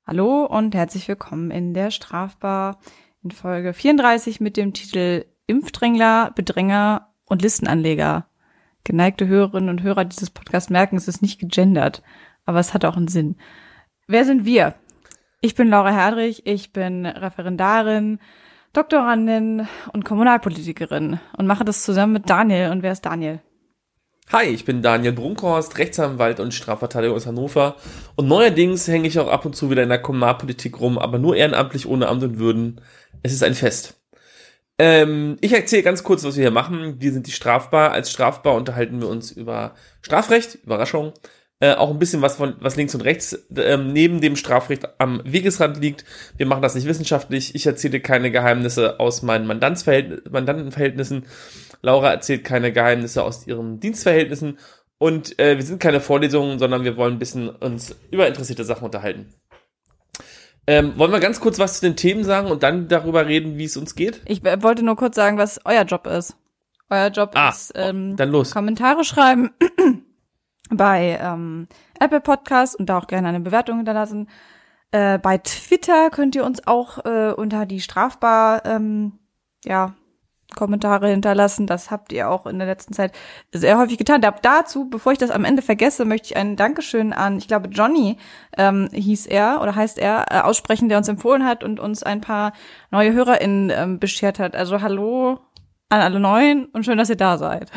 Hallo und herzlich willkommen in der Strafbar in Folge 34 mit dem Titel Impfdrängler, Bedränger und Listenanleger. Geneigte Hörerinnen und Hörer dieses Podcasts merken, es ist nicht gegendert, aber es hat auch einen Sinn. Wer sind wir? Ich bin Laura Herdrich, ich bin Referendarin, Doktorandin und Kommunalpolitikerin und mache das zusammen mit Daniel. Und wer ist Daniel? Hi, ich bin Daniel Brunkhorst, Rechtsanwalt und Strafverteidiger aus Hannover und neuerdings hänge ich auch ab und zu wieder in der Kommunalpolitik rum, aber nur ehrenamtlich, ohne Amt und Würden. Es ist ein Fest. Ich erzähle ganz kurz, was wir hier machen. Wir sind die Strafbar. Als Strafbar unterhalten wir uns über Strafrecht, Überraschung, auch ein bisschen was links und rechts neben dem Strafrecht am Wegesrand liegt. Wir machen das nicht wissenschaftlich. Ich erzähle keine Geheimnisse aus meinen Mandantenverhältnissen. Laura erzählt keine Geheimnisse aus ihren Dienstverhältnissen. Und wir sind keine Vorlesungen, sondern wir wollen ein bisschen uns über interessierte Sachen unterhalten. Wollen wir ganz kurz was zu den Themen sagen und dann darüber reden, wie es uns geht? Ich wollte nur kurz sagen, was euer Job ist. Euer Job ist dann los. Kommentare schreiben bei Apple Podcasts und da auch gerne eine Bewertung hinterlassen. Bei Twitter könnt ihr uns auch unter die Strafbar Kommentare hinterlassen. Das habt ihr auch in der letzten Zeit sehr häufig getan. Dazu, bevor ich das am Ende vergesse, möchte ich ein Dankeschön an, ich glaube Johnny heißt er, aussprechen, der uns empfohlen hat und uns ein paar neue HörerInnen beschert hat. Also hallo an alle Neuen und schön, dass ihr da seid.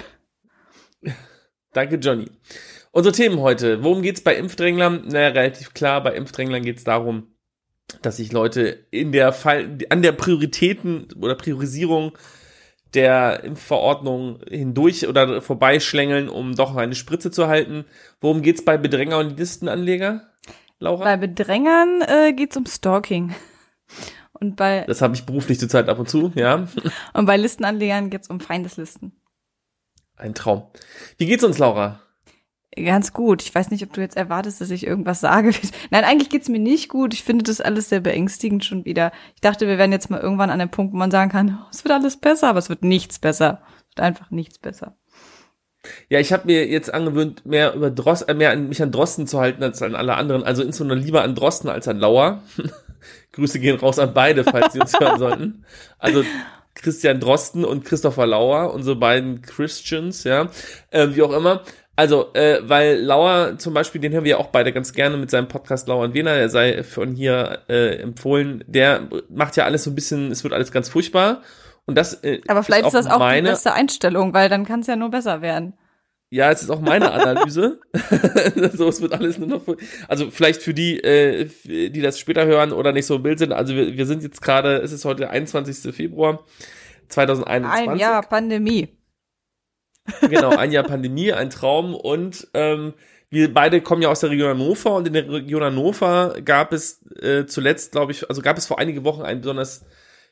Danke, Johnny. Unsere Themen heute. Worum geht's bei Impfdränglern? Naja, relativ klar. Bei Impfdränglern geht's darum, dass sich Leute an der Prioritäten oder Priorisierung der Impfverordnung hindurch oder vorbeischlängeln, um doch eine Spritze zu halten. Worum geht's bei Bedränger und Listenanleger, Laura? Bei Bedrängern geht's um Stalking. Und das habe ich beruflich zurzeit ab und zu, ja. Und bei Listenanlegern geht's um Feindeslisten. Ein Traum. Wie geht's uns, Laura? Ganz gut. Ich weiß nicht, ob du jetzt erwartest, dass ich irgendwas sage. Nein, eigentlich geht's mir nicht gut. Ich finde das alles sehr beängstigend schon wieder. Ich dachte, wir wären jetzt mal irgendwann an dem Punkt, wo man sagen kann, es wird alles besser, aber es wird nichts besser. Es wird einfach nichts besser. Ja, ich habe mir jetzt angewöhnt, mehr mich an Drosten zu halten als an alle anderen. Also insbesondere lieber an Drosten als an Lauer. Grüße gehen raus an beide, falls sie uns hören sollten. Also Christian Drosten und Christopher Lauer, unsere beiden Christians, ja, wie auch immer. Also, weil Lauer zum Beispiel, den hören wir ja auch beide ganz gerne mit seinem Podcast Lauer und Wiener, der sei von hier empfohlen, der macht ja alles so ein bisschen, es wird alles ganz furchtbar. Und das aber vielleicht ist das auch die beste Einstellung, weil dann kann es ja nur besser werden. Ja, es ist auch meine Analyse. So, es wird alles nur noch, also vielleicht für die, die das später hören oder nicht so im Bild sind, also wir sind jetzt gerade, es ist heute der 21. Februar 2021. Ein Jahr Pandemie. Genau, ein Jahr Pandemie, ein Traum und wir beide kommen ja aus der Region Hannover und in der Region Hannover gab es zuletzt, glaube ich, also gab es vor einige Wochen ein besonders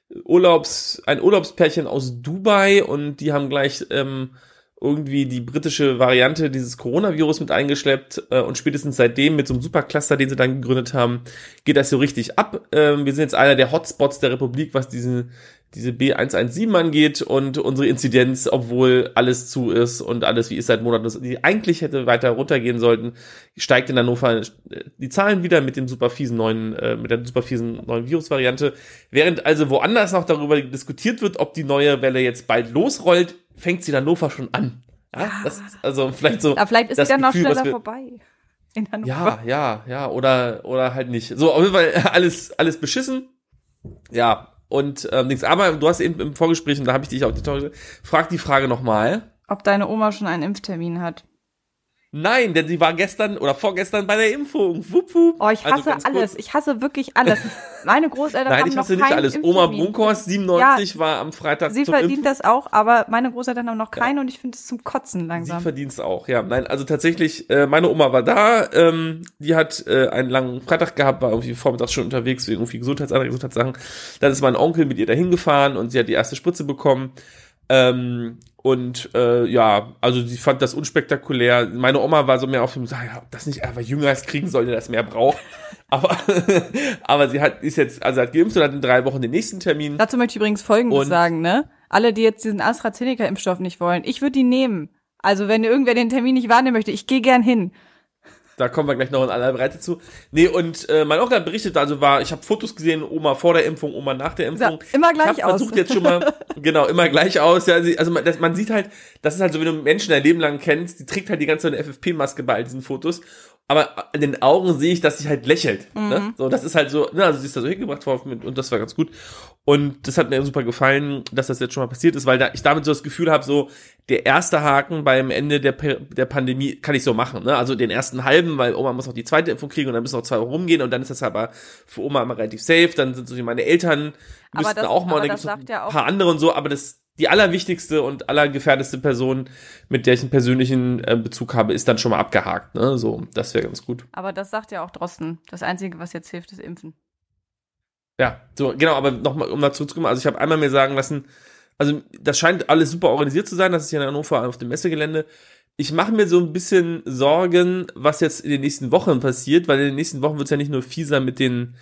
ein Urlaubspärchen aus Dubai und die haben gleich irgendwie die britische Variante dieses Coronavirus mit eingeschleppt und spätestens seitdem mit so einem Supercluster, den sie dann gegründet haben, geht das so richtig ab. Wir sind jetzt einer der Hotspots der Republik, was diese B117 angeht und unsere Inzidenz, obwohl alles zu ist und alles wie ist seit Monaten, die eigentlich hätte weiter runtergehen sollten, steigt in Hannover die Zahlen wieder mit der super fiesen neuen Virusvariante. Während also woanders noch darüber diskutiert wird, ob die neue Welle jetzt bald losrollt, fängt sie in Hannover schon an. Ja, das ist also vielleicht so. Aber vielleicht ist sie dann noch schneller vorbei. In Hannover. Ja, oder halt nicht. So, auf jeden Fall alles beschissen. Ja. Und nichts. Aber du hast eben im Vorgespräch, und da habe ich dich auch frag die Frage nochmal. Ob deine Oma schon einen Impftermin hat. Nein, denn sie war gestern oder vorgestern bei der Impfung. Wupp, wupp. Oh, ich hasse alles. Ich hasse wirklich alles. Meine Großeltern haben noch keinen nicht alles. Impftermin. Oma Brunkhorst, 97, war am Freitag sie zum verdient das auch, aber meine Großeltern haben noch keine und ich finde es zum Kotzen langsam. Sie verdient es auch, ja. Nein, also tatsächlich, meine Oma war da. Die hat einen langen Freitag gehabt, war irgendwie vormittags schon unterwegs wegen irgendwie Gesundheitssachen. Dann ist mein Onkel mit ihr dahin gefahren und sie hat die erste Spritze bekommen. Also sie fand das unspektakulär. Meine Oma war so mehr auf dem, ob das nicht einfach jünger ist, kriegen soll, der das mehr braucht. Aber sie hat geimpft und hat in 3 Wochen den nächsten Termin. Dazu möchte ich übrigens Folgendes sagen, ne? Alle, die jetzt diesen AstraZeneca-Impfstoff nicht wollen, ich würde ihn nehmen. Also wenn irgendwer den Termin nicht wahrnehmen möchte, ich gehe gern hin. Da kommen wir gleich noch in aller Breite zu. Nee, und mein Onkel hat berichtet, ich habe Fotos gesehen, Oma vor der Impfung, Oma nach der Impfung. Ja, immer gleich ich versucht jetzt schon mal, genau, immer gleich aus. Ja, also man sieht halt, das ist halt so, wenn du Menschen ein Leben lang kennst, die trägt halt die ganze Zeit eine FFP-Maske bei all diesen Fotos. Aber in den Augen sehe ich, dass sie halt lächelt. Ne? So, das ist halt so, also sie ist da so hingebracht worden und das war ganz gut. Und das hat mir super gefallen, dass das jetzt schon mal passiert ist, weil ich damit so das Gefühl habe, so der erste Haken beim Ende der Pandemie kann ich so machen. Ne? Also den ersten halben, weil Oma muss noch die zweite Impfung kriegen und dann müssen noch 2 Wochen rumgehen und dann ist das aber für Oma immer relativ safe. Dann sind so wie meine Eltern müssten auch mal, und dann gibt es noch ein paar andere und so, aber die allerwichtigste und allergefährdeste Person, mit der ich einen persönlichen Bezug habe, ist dann schon mal abgehakt. Ne? So, das wäre ganz gut. Aber das sagt ja auch Drosten. Das Einzige, was jetzt hilft, ist Impfen. Ja, so, genau, aber nochmal, um da zurückzukommen, also ich habe einmal mir sagen lassen, also das scheint alles super organisiert zu sein, das ist hier in Hannover auf dem Messegelände. Ich mache mir so ein bisschen Sorgen, was jetzt in den nächsten Wochen passiert, weil in den nächsten Wochen wird es ja nicht nur fieser mit den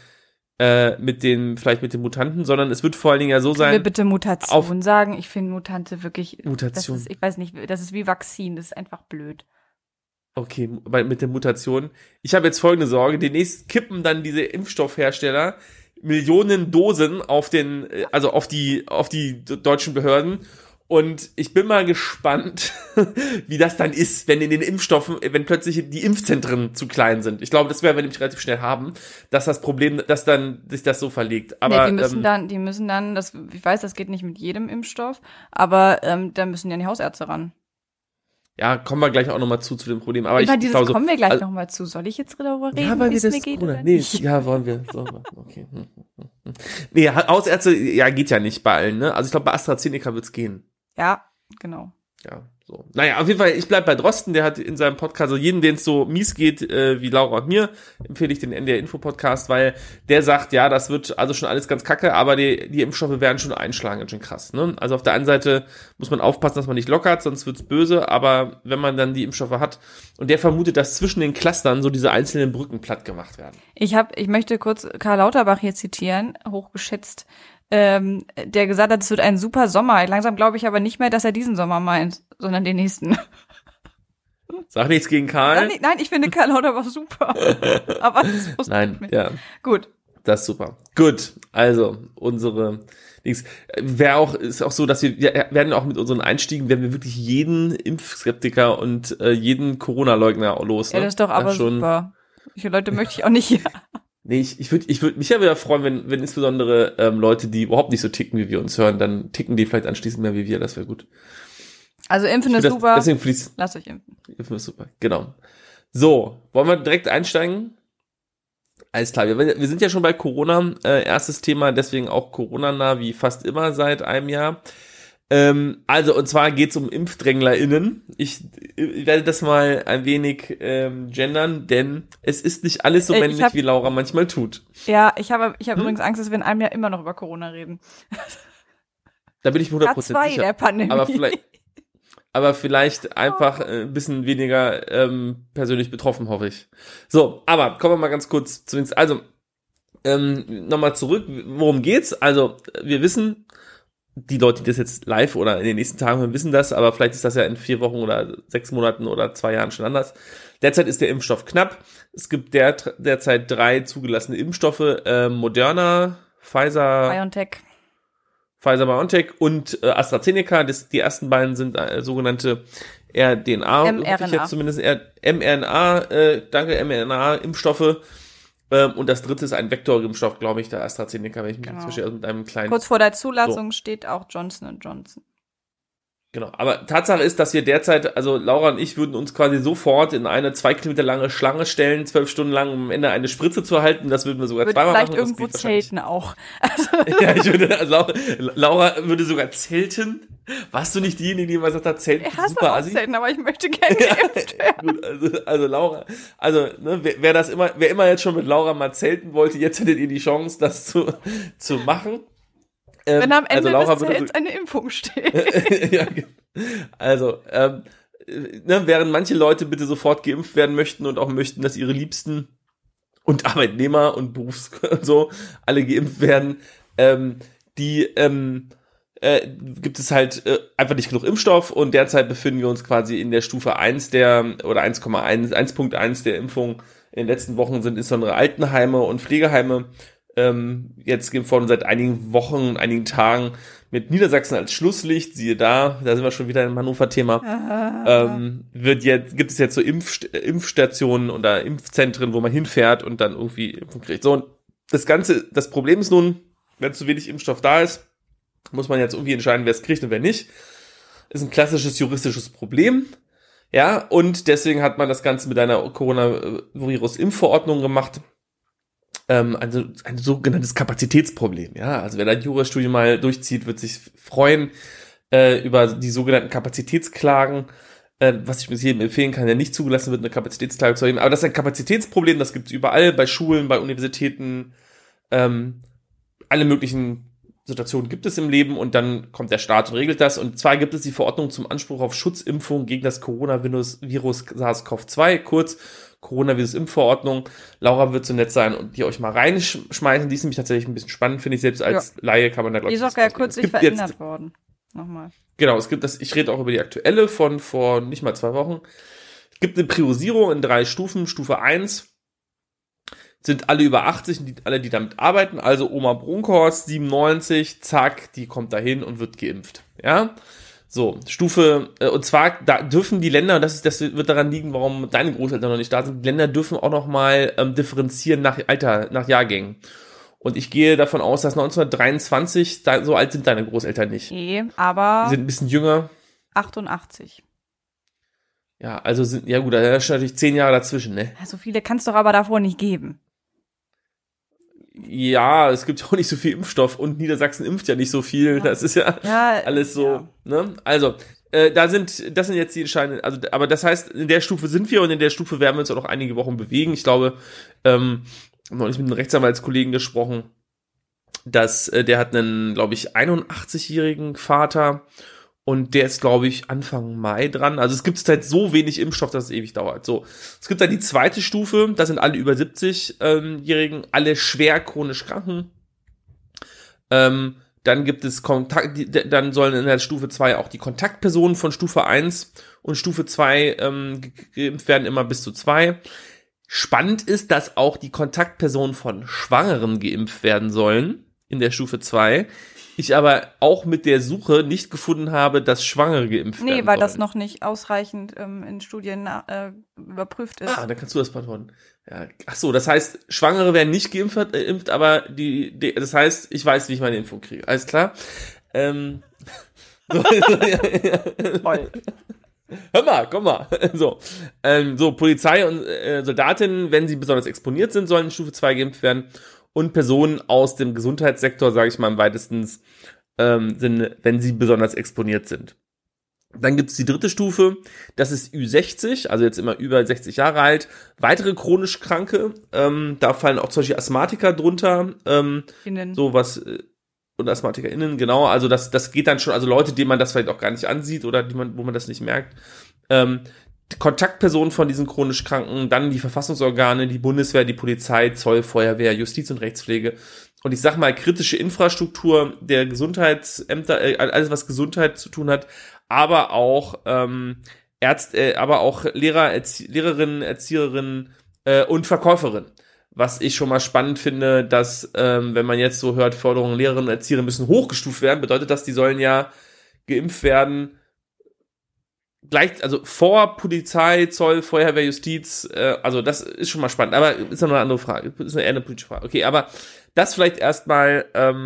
Mutanten, sondern es wird vor allen Dingen ja so sein. Können wir bitte Mutation sagen? Ich finde Mutante wirklich, Mutation. ich weiß nicht, das ist wie Vakzin, das ist einfach blöd. Okay, mit der Mutation. Ich habe jetzt folgende Sorge, demnächst kippen dann diese Impfstoffhersteller Millionen Dosen auf die deutschen Behörden. Und ich bin mal gespannt, wie das dann ist, wenn in den Impfstoffen, wenn plötzlich die Impfzentren zu klein sind. Ich glaube, das werden wir nämlich relativ schnell haben, dass das Problem, dass dann sich das so verlegt. Aber die müssen dann, ich weiß, das geht nicht mit jedem Impfstoff, aber da müssen ja die Hausärzte ran. Ja, kommen wir gleich auch nochmal zu dem Problem. Aber kommen wir gleich nochmal zu. Soll ich jetzt darüber reden, ja, weil wie es mir geht oder nicht? Ja, wollen wir. So, okay. Nee, Hausärzte, ja, geht ja nicht bei allen, ne? Also ich glaube, bei AstraZeneca wird's gehen. Ja, genau. Ja, so. Naja, auf jeden Fall, ich bleib bei Drosten, der hat in seinem Podcast, also jeden, denen es so mies geht, wie Laura und mir, empfehle ich den NDR-Info-Podcast, weil der sagt, ja, das wird also schon alles ganz kacke, aber die Impfstoffe werden schon einschlagen, ganz schön krass, ne? Also auf der einen Seite muss man aufpassen, dass man nicht lockert, sonst wird's böse, aber wenn man dann die Impfstoffe hat, und der vermutet, dass zwischen den Clustern so diese einzelnen Brücken platt gemacht werden. Ich möchte kurz Karl Lauterbach hier zitieren, hochgeschätzt, der gesagt hat, es wird ein super Sommer. Langsam glaube ich aber nicht mehr, dass er diesen Sommer meint, sondern den nächsten. Sag nichts gegen Karl. Nein, ich finde Karl Lauterbach super. Aber das muss nicht mehr. Ja. Gut. Das ist super. Gut, also unsere Dings. Ist auch so, dass wir werden auch mit unseren Einstiegen, werden wir wirklich jeden Impfskeptiker und jeden Corona-Leugner los. Ne? Ja, das ist doch aber super. Solche Leute möchte ich auch nicht hier. Nee, ich würde mich ja wieder freuen, wenn insbesondere Leute, die überhaupt nicht so ticken, wie wir uns hören, dann ticken die vielleicht anschließend mehr wie wir, das wäre gut. Also impfen ist super. Deswegen lasst euch impfen. Impfen ist super, genau. So, wollen wir direkt einsteigen? Alles klar, wir sind ja schon bei Corona, erstes Thema, deswegen auch Corona-nah, wie fast immer seit einem Jahr. Also, und zwar geht's um ImpfdränglerInnen. Ich werde das mal ein wenig gendern, denn es ist nicht alles so männlich, wie Laura manchmal tut. Ja, ich habe übrigens Angst, dass wir in einem Jahr immer noch über Corona reden. Da bin ich mir 100% sicher. Der Pandemie. Aber vielleicht einfach ein bisschen weniger persönlich betroffen, hoffe ich. So, aber kommen wir mal ganz kurz zu uns. Also, nochmal zurück, worum geht's? Also, wir wissen, die Leute, die das jetzt live oder in den nächsten Tagen hören, wissen das, aber vielleicht ist das ja in 4 Wochen oder 6 Monaten oder 2 Jahren schon anders. Derzeit ist der Impfstoff knapp. Es gibt derzeit 3 zugelassene Impfstoffe, Moderna, BioNTech und AstraZeneca. Die ersten beiden sind sogenannte mRNA-Impfstoffe. Und das dritte ist ein Vektorimpfstoff, glaube ich, der AstraZeneca, wenn ich mich inzwischen mit einem kleinen... Kurz vor der Zulassung steht auch Johnson & Johnson. Genau, aber Tatsache ist, dass wir derzeit, also Laura und ich würden uns quasi sofort in eine 2 Kilometer lange Schlange stellen, 12 Stunden lang, um am Ende eine Spritze zu erhalten. Das würden wir sogar zweimal machen. Vielleicht irgendwo zelten auch. Ja, Laura würde sogar zelten. Warst du nicht diejenige, die immer gesagt hat, zelten? Ich hasse auch zelten, aber ich möchte gerne geimpft werden. Gut, also Laura, ne, wer immer jetzt schon mit Laura mal zelten wollte, jetzt hättet ihr die Chance, das zu machen. Wenn am Ende des Zelts eine Impfung steht. Ja, also, während manche Leute bitte sofort geimpft werden möchten und auch möchten, dass ihre Liebsten und Arbeitnehmer und Berufs und so alle geimpft werden, gibt es halt einfach nicht genug Impfstoff und derzeit befinden wir uns quasi in der Stufe 1 oder 1,1 der Impfung. In den letzten Wochen sind insbesondere Altenheime und Pflegeheime jetzt geimpft worden seit einigen Wochen, einigen Tagen mit Niedersachsen als Schlusslicht. Siehe da sind wir schon wieder im Hannover-Thema. Gibt es jetzt so Impfstationen oder Impfzentren, wo man hinfährt und dann irgendwie Impfung kriegt. So, und das Problem ist nun, wenn zu wenig Impfstoff da ist, muss man jetzt irgendwie entscheiden, wer es kriegt und wer nicht. Ist ein klassisches juristisches Problem. Ja, und deswegen hat man das Ganze mit einer Coronavirus-Impfverordnung gemacht. Also ein sogenanntes Kapazitätsproblem. Ja, also wer ein Jurastudium mal durchzieht, wird sich freuen über die sogenannten Kapazitätsklagen, was ich mir jedem empfehlen kann, der nicht zugelassen wird, eine Kapazitätsklage zu erheben. Aber das ist ein Kapazitätsproblem, das gibt es überall, bei Schulen, bei Universitäten, alle möglichen Situationen gibt es im Leben und dann kommt der Staat und regelt das. Und zwar gibt es die Verordnung zum Anspruch auf Schutzimpfung gegen das Coronavirus SARS-CoV-2, kurz Coronavirus-Impfverordnung. Laura wird so nett sein und die euch mal reinschmeißen. Die ist nämlich tatsächlich ein bisschen spannend, finde ich selbst als Laie kann man da, glaube ich, die ist auch ja kürzlich verändert worden. Nochmal. Genau, es gibt das, ich rede auch über die aktuelle von vor nicht mal 2 Wochen. Es gibt eine Priorisierung in 3 Stufen. Stufe 1 sind alle über 80, alle, die damit arbeiten, also Oma Brunkhorst, 97, zack, die kommt dahin und wird geimpft. Ja, so, Stufe, und zwar, da dürfen die Länder, und das wird daran liegen, warum deine Großeltern noch nicht da sind, die Länder dürfen auch noch mal differenzieren nach Alter, nach Jahrgängen. Und ich gehe davon aus, dass 1923, so alt sind deine Großeltern nicht. Nee, aber die sind ein bisschen jünger. 88. Ja, also ja gut, da ist natürlich 10 Jahre dazwischen, ne? So viele kann es doch aber davor nicht geben. Ja, es gibt ja auch nicht so viel Impfstoff und Niedersachsen impft ja nicht so viel. Ja. Das ist ja alles so, ja. Ne? Also, das sind jetzt die entscheidenden, also, aber das heißt, in der Stufe sind wir und in der Stufe werden wir uns auch noch einige Wochen bewegen. Ich glaube, neulich mit einem Rechtsanwaltskollegen gesprochen, dass der hat einen, glaube ich, 81-jährigen Vater und der ist, glaube ich, Anfang Mai dran. Also es gibt halt so wenig Impfstoff, dass es ewig dauert. So, es gibt dann die zweite Stufe, das sind alle über 70-Jährigen, alle schwer chronisch Kranken. Dann gibt es dann sollen in der Stufe 2 auch die Kontaktpersonen von Stufe 1 und Stufe 2 geimpft werden, immer bis zu 2. Spannend ist, dass auch die Kontaktpersonen von Schwangeren geimpft werden sollen in der Stufe 2. Ich aber auch mit der Suche nicht gefunden habe, dass Schwangere geimpft werden. Nee, weil das noch nicht ausreichend in Studien überprüft ist. Dann kannst du das beantworten. Ja. Ach so, das heißt, Schwangere werden nicht geimpft, aber das heißt, ich weiß, wie ich meine Impfung kriege. Alles klar? Toll. Hör mal, komm mal. So, Polizei und Soldatinnen, wenn sie besonders exponiert sind, sollen in Stufe 2 geimpft werden. Und Personen aus dem Gesundheitssektor, sage ich mal im weitesten Sinne, wenn sie besonders exponiert sind. Dann gibt es die dritte Stufe, das ist Ü60, also jetzt immer über 60 Jahre alt. Weitere chronisch Kranke, da fallen auch zum Beispiel Asthmatiker drunter, sowas und AsthmatikerInnen, genau, also das geht dann schon, also Leute, denen man das vielleicht auch gar nicht ansieht oder wo man das nicht merkt. Kontaktpersonen von diesen chronisch Kranken, dann die Verfassungsorgane, die Bundeswehr, die Polizei, Zoll, Feuerwehr, Justiz und Rechtspflege. Und ich sag mal, kritische Infrastruktur der Gesundheitsämter, alles was Gesundheit zu tun hat, aber auch Ärzte, aber auch Lehrer, Lehrerinnen, Erzieherinnen und Verkäuferinnen. Was ich schon mal spannend finde, dass, wenn man jetzt so hört, Forderungen Lehrerinnen und Erzieherinnen müssen hochgestuft werden, bedeutet das, die sollen ja geimpft werden, also vor Polizei, Zoll, Feuerwehr, Justiz, also das ist schon mal spannend, aber ist noch eine andere Frage, ist eher eine politische Frage. Okay, aber das vielleicht erstmal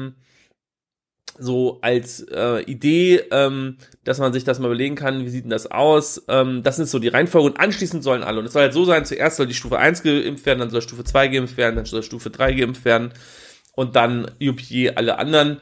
so als Idee, dass man sich das mal überlegen kann, wie sieht denn das aus? Das sind so die Reihenfolge und anschließend sollen alle, und es soll halt so sein, zuerst soll die Stufe 1 geimpft werden, dann soll Stufe 2 geimpft werden, dann soll Stufe 3 geimpft werden und dann juppie alle anderen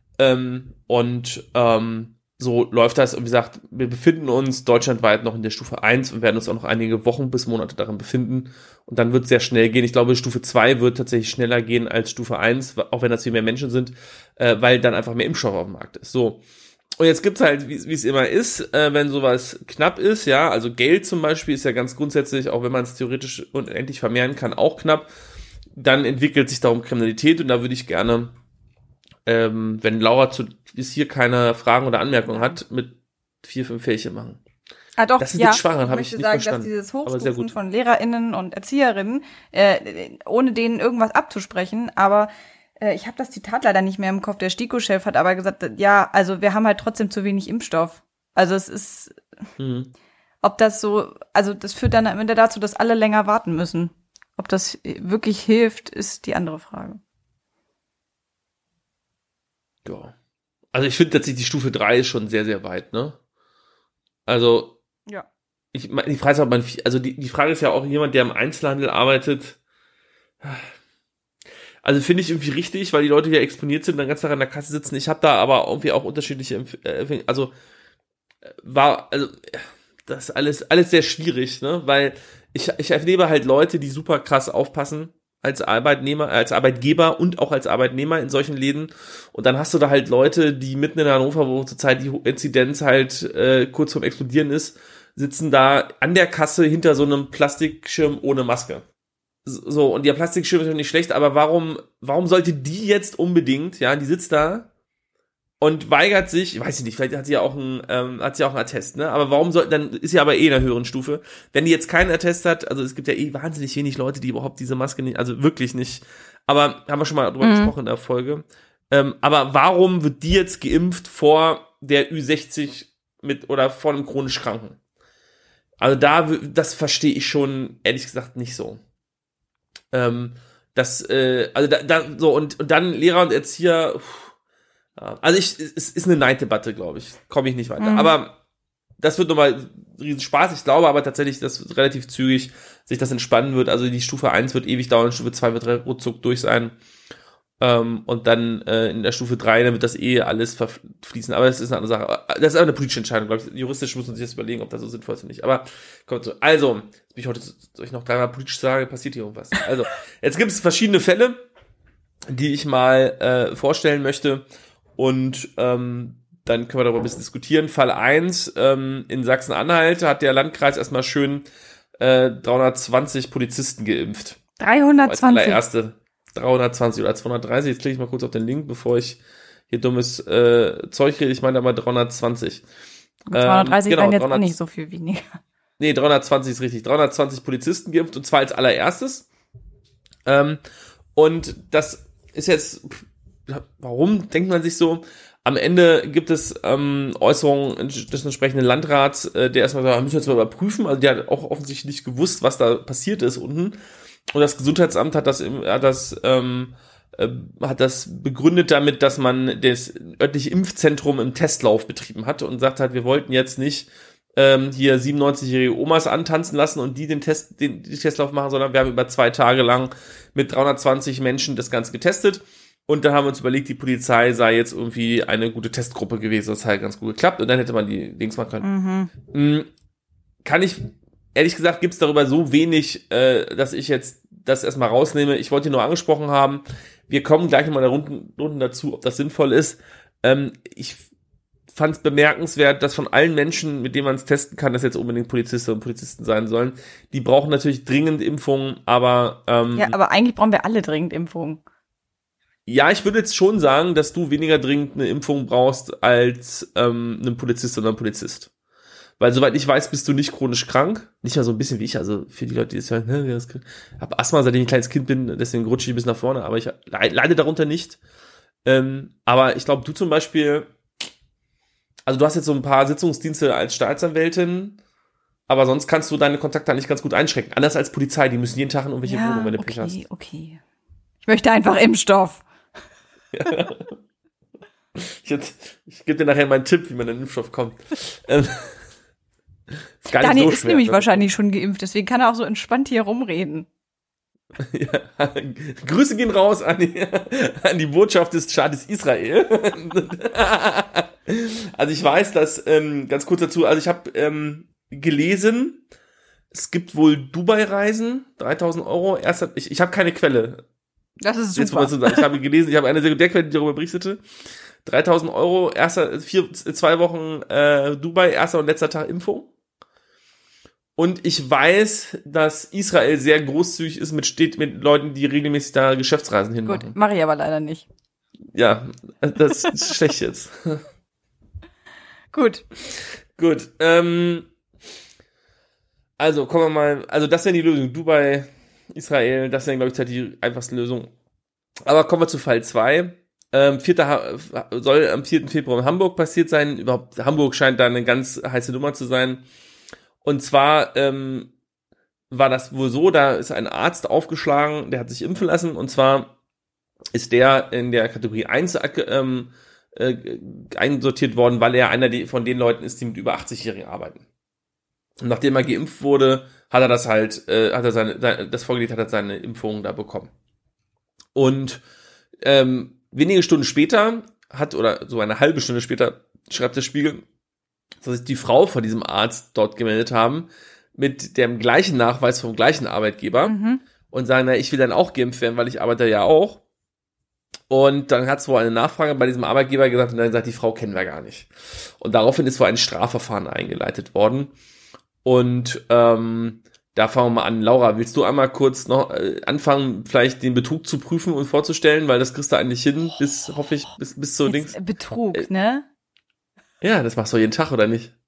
so läuft das. Und wie gesagt, wir befinden uns deutschlandweit noch in der Stufe 1 und werden uns auch noch einige Wochen bis Monate darin befinden. Und dann wird es sehr schnell gehen. Ich glaube, Stufe 2 wird tatsächlich schneller gehen als Stufe 1, auch wenn das viel mehr Menschen sind, weil dann einfach mehr Impfstoff auf dem Markt ist. So. Und jetzt gibt's halt, wie es immer ist, wenn sowas knapp ist, ja, also Geld zum Beispiel ist ja ganz grundsätzlich, auch wenn man es theoretisch unendlich vermehren kann, auch knapp. Dann entwickelt sich darum Kriminalität und da würde ich gerne wenn Laura bis hier keine Fragen oder Anmerkungen hat, mit 4, 5 Fähchen machen. Ah doch, das ja, mit Schwangeren habe ich nicht sagen, verstanden. Dass dieses Aber sehr Hochstufen gut. von LehrerInnen und ErzieherInnen, ohne denen irgendwas abzusprechen, aber ich habe das Zitat leider nicht mehr im Kopf, der STIKO-Chef hat aber gesagt, ja, also wir haben halt trotzdem zu wenig Impfstoff. Also es ist, ob das so, also das führt dann am Ende dazu, dass alle länger warten müssen. Ob das wirklich hilft, ist die andere Frage. Ja. Also ich finde tatsächlich, die Stufe 3 ist schon sehr, sehr weit, ne? Also, ja. Die Frage ist, ob die Frage ist ja auch jemand, der im Einzelhandel arbeitet. Also finde ich irgendwie richtig, weil die Leute, die ja exponiert sind, dann ganz Tag an der Kasse sitzen. Ich habe da aber irgendwie auch unterschiedliche das ist alles sehr schwierig, ne? Weil ich erlebe halt Leute, die super krass aufpassen als Arbeitgeber und auch als Arbeitnehmer in solchen Läden. Und dann hast du da halt Leute, die mitten in Hannover, wo zurzeit die Inzidenz halt kurz vorm Explodieren ist, sitzen da an der Kasse hinter so einem Plastikschirm ohne Maske. So, und der Plastikschirm ist ja nicht schlecht, aber warum sollte die jetzt unbedingt, ja, die sitzt da und weigert sich, ich weiß nicht, vielleicht hat sie ja auch einen Attest, ne? Aber dann ist sie aber in einer höheren Stufe. Wenn die jetzt keinen Attest hat, also es gibt ja wahnsinnig wenig Leute, die überhaupt diese Maske nicht, also wirklich nicht. Aber haben wir schon mal drüber gesprochen in der Folge. Aber warum wird die jetzt geimpft vor der Ü60 oder vor einem chronisch Kranken? Also das verstehe ich schon, ehrlich gesagt, nicht so. Und dann Lehrer und Erzieher, also es ist eine Neiddebatte, glaube ich. Komme ich nicht weiter. Aber das wird nochmal riesen Spaß. Ich glaube aber tatsächlich, dass relativ zügig sich das entspannen wird. Also die Stufe 1 wird ewig dauern, Stufe 2 wird ruckzuck durch sein. Und dann in der Stufe 3, dann wird das alles verfließen. Aber das ist eine andere Sache. Das ist aber eine politische Entscheidung, glaube ich. Juristisch muss man sich jetzt überlegen, ob das so sinnvoll ist oder nicht. Aber kommt so. Also, soll ich noch dreimal politisch sagen, passiert hier irgendwas. Also, jetzt gibt es verschiedene Fälle, die ich mal vorstellen möchte. Und dann können wir darüber ein bisschen diskutieren. Fall 1, in Sachsen-Anhalt hat der Landkreis erstmal schön 320 Polizisten geimpft. 320? Als allererste 320 oder 230. Jetzt klicke ich mal kurz auf den Link, bevor ich hier dummes Zeug rede. Ich meine aber 320. 230 genau, wären jetzt auch nicht so viel weniger. Nee, 320 ist richtig. 320 Polizisten geimpft und zwar als allererstes. Und das ist jetzt, warum denkt man sich so? Am Ende gibt es Äußerungen des entsprechenden Landrats, der erstmal sagt, müssen wir jetzt mal überprüfen. Also der hat auch offensichtlich nicht gewusst, was da passiert ist unten. Und das Gesundheitsamt hat das begründet damit, dass man das örtliche Impfzentrum im Testlauf betrieben hat und sagt halt, wir wollten jetzt nicht hier 97-jährige Omas antanzen lassen und die den Testlauf machen, sondern wir haben über 2 Tage lang mit 320 Menschen das Ganze getestet. Und dann haben wir uns überlegt, die Polizei sei jetzt irgendwie eine gute Testgruppe gewesen. Das hat halt ganz gut geklappt und dann hätte man die Dings machen können. Kann ich, ehrlich gesagt, gibt's darüber so wenig, dass ich jetzt das erstmal rausnehme. Ich wollte ihn nur angesprochen haben. Wir kommen gleich nochmal unten dazu, ob das sinnvoll ist. Ich fand es bemerkenswert, dass von allen Menschen, mit denen man es testen kann, dass jetzt unbedingt Polizistinnen und Polizisten sein sollen. Die brauchen natürlich dringend Impfungen, aber ja, aber eigentlich brauchen wir alle dringend Impfungen. Ja, ich würde jetzt schon sagen, dass du weniger dringend eine Impfung brauchst als einen Polizist oder ein Polizist. Weil soweit ich weiß, bist du nicht chronisch krank. Nicht mal so ein bisschen wie ich, also für die Leute, die es hören, ich habe Asthma, seitdem ich ein kleines Kind bin, deswegen rutsche ich bis nach vorne, aber ich leide darunter nicht. Aber ich glaube, du zum Beispiel, also du hast jetzt so ein paar Sitzungsdienste als Staatsanwältin, aber sonst kannst du deine Kontakte nicht ganz gut einschränken. Anders als Polizei, die müssen jeden Tag in irgendwelche Wohnungen, wenn du Pech hast. Okay. Ich möchte einfach Impfstoff. Ja. Ich gebe dir nachher mal einen Tipp, wie man an den Impfstoff kommt. Ist gar nicht Daniel so ist schwer, nämlich ne? Wahrscheinlich schon geimpft, deswegen kann er auch so entspannt hier rumreden. Ja. Grüße gehen raus an die Botschaft des Staates Israel. Also ich weiß, dass, ganz kurz dazu, also ich habe gelesen, es gibt wohl Dubai-Reisen, 3.000 Euro. Ich habe keine Quelle. Das ist Jetzt, super. Ich habe gelesen, ich habe eine Sekundärquelle, die darüber berichtete. 3.000 Euro, 2 Wochen Dubai, erster und letzter Tag Impfung. Und ich weiß, dass Israel sehr großzügig ist mit Leuten, die regelmäßig da Geschäftsreisen hinmachen. Gut, mache ich aber leider nicht. Ja, das ist schlecht jetzt. Gut. Gut, also kommen wir mal, also das wäre die Lösung. Dubai, Israel, das wäre, glaube ich, die einfachste Lösung. Aber kommen wir zu Fall 2. Soll am 4. Februar in Hamburg passiert sein. Überhaupt, Hamburg scheint da eine ganz heiße Nummer zu sein. Und zwar war das wohl so, da ist ein Arzt aufgeschlagen, der hat sich impfen lassen. Und zwar ist der in der Kategorie 1 einsortiert worden, weil er einer von den Leuten ist, die mit über 80-Jährigen arbeiten. Und nachdem er geimpft wurde, hat er das halt, das vorgelegt, hat er seine Impfung da bekommen. Und wenige Stunden später oder so eine halbe Stunde später, schreibt der Spiegel, dass sich die Frau von diesem Arzt dort gemeldet haben, mit dem gleichen Nachweis vom gleichen Arbeitgeber und sagen, ich will dann auch geimpft werden, weil ich arbeite ja auch. Und dann hat es wohl eine Nachfrage bei diesem Arbeitgeber gesagt und dann sagt, die Frau kennen wir gar nicht. Und daraufhin ist wohl ein Strafverfahren eingeleitet worden. Und da fangen wir mal an. Laura, willst du einmal kurz noch anfangen, vielleicht den Betrug zu prüfen und vorzustellen? Weil das kriegst du eigentlich hin, hoffe ich, bis zu Dings. Betrug, ne? Ja, das machst du jeden Tag, oder nicht?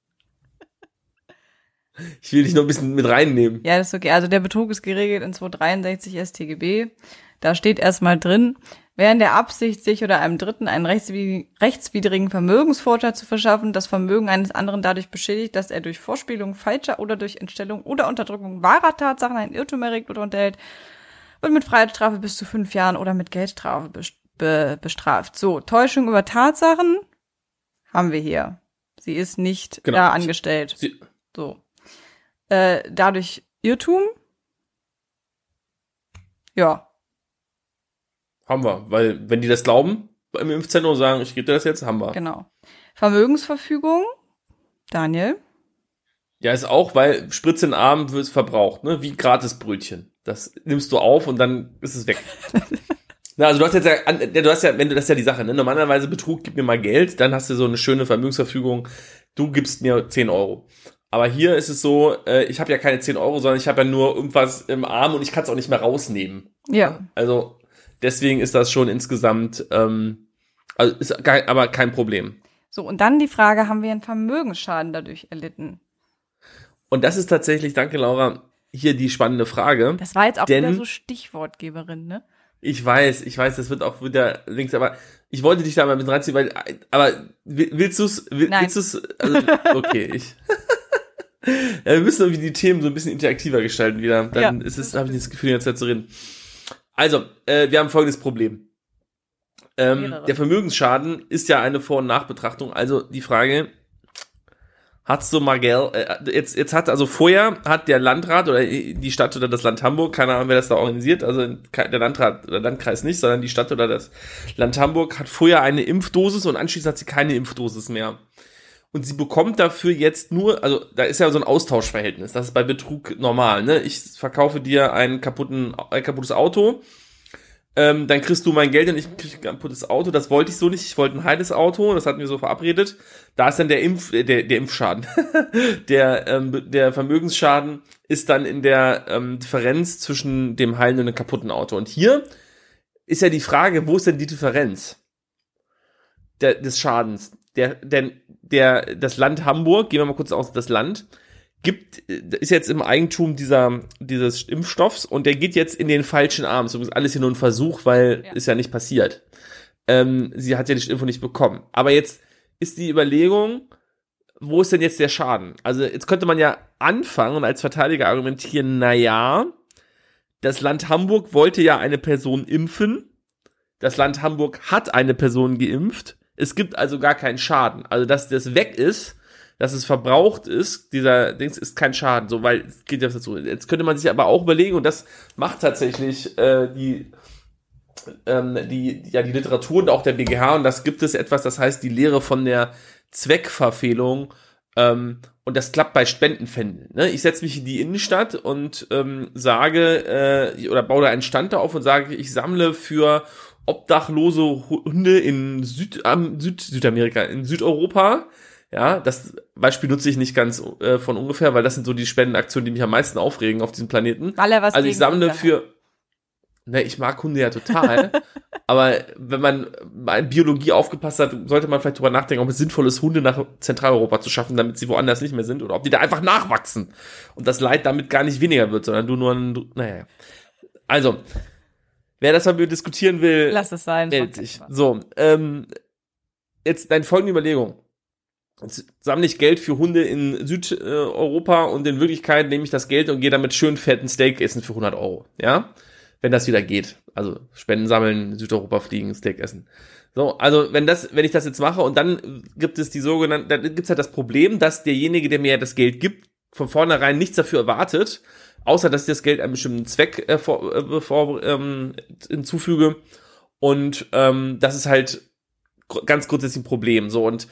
Ich will dich noch ein bisschen mit reinnehmen. Ja, das ist okay. Also der Betrug ist geregelt in 263 StGB. Da steht erstmal drin, wer in der Absicht, sich oder einem Dritten einen rechtswidrigen Vermögensvorteil zu verschaffen, das Vermögen eines anderen dadurch beschädigt, dass er durch Vorspielung falscher oder durch Entstellung oder Unterdrückung wahrer Tatsachen einen Irrtum erregt oder unterhält, wird mit Freiheitsstrafe bis zu 5 Jahren oder mit Geldstrafe bestraft. So, Täuschung über Tatsachen haben wir hier. Sie ist nicht da angestellt. So. Dadurch Irrtum? Ja. Haben wir, weil wenn die das glauben, im Impfzentrum sagen, ich gebe dir das jetzt, haben wir. Genau. Vermögensverfügung, Daniel? Ja, ist auch, weil Spritze in den Arm wird verbraucht, ne? Wie Gratisbrötchen. Das nimmst du auf und dann ist es weg. Na, also du hast ja die Sache, ne? Normalerweise Betrug, gib mir mal Geld, dann hast du so eine schöne Vermögensverfügung, du gibst mir 10 Euro. Aber hier ist es so, ich habe ja keine 10 Euro, sondern ich habe ja nur irgendwas im Arm und ich kann es auch nicht mehr rausnehmen. Ja. Also deswegen ist das schon insgesamt, aber kein Problem. So, und dann die Frage, haben wir einen Vermögensschaden dadurch erlitten? Und das ist tatsächlich, danke Laura, hier die spannende Frage. Das war jetzt auch wieder so Stichwortgeberin, ne? Ich weiß, das wird auch wieder links, aber ich wollte dich da mal mit reinziehen, aber willst du's? Nein. Willst du's? Also, okay, ja, wir müssen irgendwie die Themen so ein bisschen interaktiver gestalten wieder. Dann habe ich das Gefühl, jetzt zu reden. Also, wir haben folgendes Problem. Der Vermögensschaden ist ja eine Vor- und Nachbetrachtung. Also die Frage, hast du mal Geld, vorher hat der Landrat oder die Stadt oder das Land Hamburg, keine Ahnung, wer das da organisiert, also der Landrat oder Landkreis nicht, sondern die Stadt oder das Land Hamburg hat vorher eine Impfdosis und anschließend hat sie keine Impfdosis mehr. Und sie bekommt dafür jetzt nur, also da ist ja so ein Austauschverhältnis, das ist bei Betrug normal, ne? Ich verkaufe dir ein kaputtes Auto, dann kriegst du mein Geld und ich krieg ein kaputtes Auto, das wollte ich so nicht, ich wollte ein heiles Auto, das hatten wir so verabredet. Da ist dann der Impfschaden. der Vermögensschaden ist dann in der Differenz zwischen dem heilen und dem kaputten Auto. Und hier ist ja die Frage, wo ist denn die Differenz des Schadens? Das Land Hamburg, gehen wir mal kurz aus, das Land, ist jetzt im Eigentum dieses Impfstoffs und der geht jetzt in den falschen Arm. Das ist übrigens alles hier nur ein Versuch, weil ist ja nicht passiert. Sie hat ja die Impfung nicht bekommen. Aber jetzt ist die Überlegung, wo ist denn jetzt der Schaden? Also jetzt könnte man ja anfangen und als Verteidiger argumentieren, das Land Hamburg wollte ja eine Person impfen. Das Land Hamburg hat eine Person geimpft. Es gibt also gar keinen Schaden. Also, dass das weg ist, dass es verbraucht ist, dieser Dings ist kein Schaden, so, weil es geht ja dazu. Jetzt könnte man sich aber auch überlegen, und das macht tatsächlich die Literatur und auch der BGH, und das gibt es etwas, das heißt die Lehre von der Zweckverfehlung, und das klappt bei Spendenpfänden. Ne? Ich setze mich in die Innenstadt und sage, oder baue da einen Stand da auf und sage, ich sammle für obdachlose Hunde in Südamerika, in Südeuropa. Ja, das Beispiel nutze ich nicht ganz von ungefähr, weil das sind so die Spendenaktionen, die mich am meisten aufregen auf diesem Planeten. Weil er was ich sammle für, ich mag Hunde ja total, aber wenn man Biologie aufgepasst hat, sollte man vielleicht drüber nachdenken, ob es sinnvoll ist, Hunde nach Zentraleuropa zu schaffen, damit sie woanders nicht mehr sind, oder ob die da einfach nachwachsen und das Leid damit gar nicht weniger wird, sondern naja. Also, wer das mal mit mir diskutieren will, lass es sein. meldet sich. So, jetzt deine folgende Überlegung. Jetzt sammle ich Geld für Hunde in Südeuropa und in Wirklichkeit nehme ich das Geld und gehe damit schön fetten Steak essen für 100 Euro. Ja? Wenn das wieder geht. Also Spenden sammeln, Südeuropa fliegen, Steak essen. So, also wenn ich das jetzt mache und dann gibt es dann gibt's halt das Problem, dass derjenige, der mir das Geld gibt, von vornherein nichts dafür erwartet, außer dass ich das Geld einem bestimmten Zweck hinzufüge. Und das ist halt ganz grundsätzlich ein Problem. So, und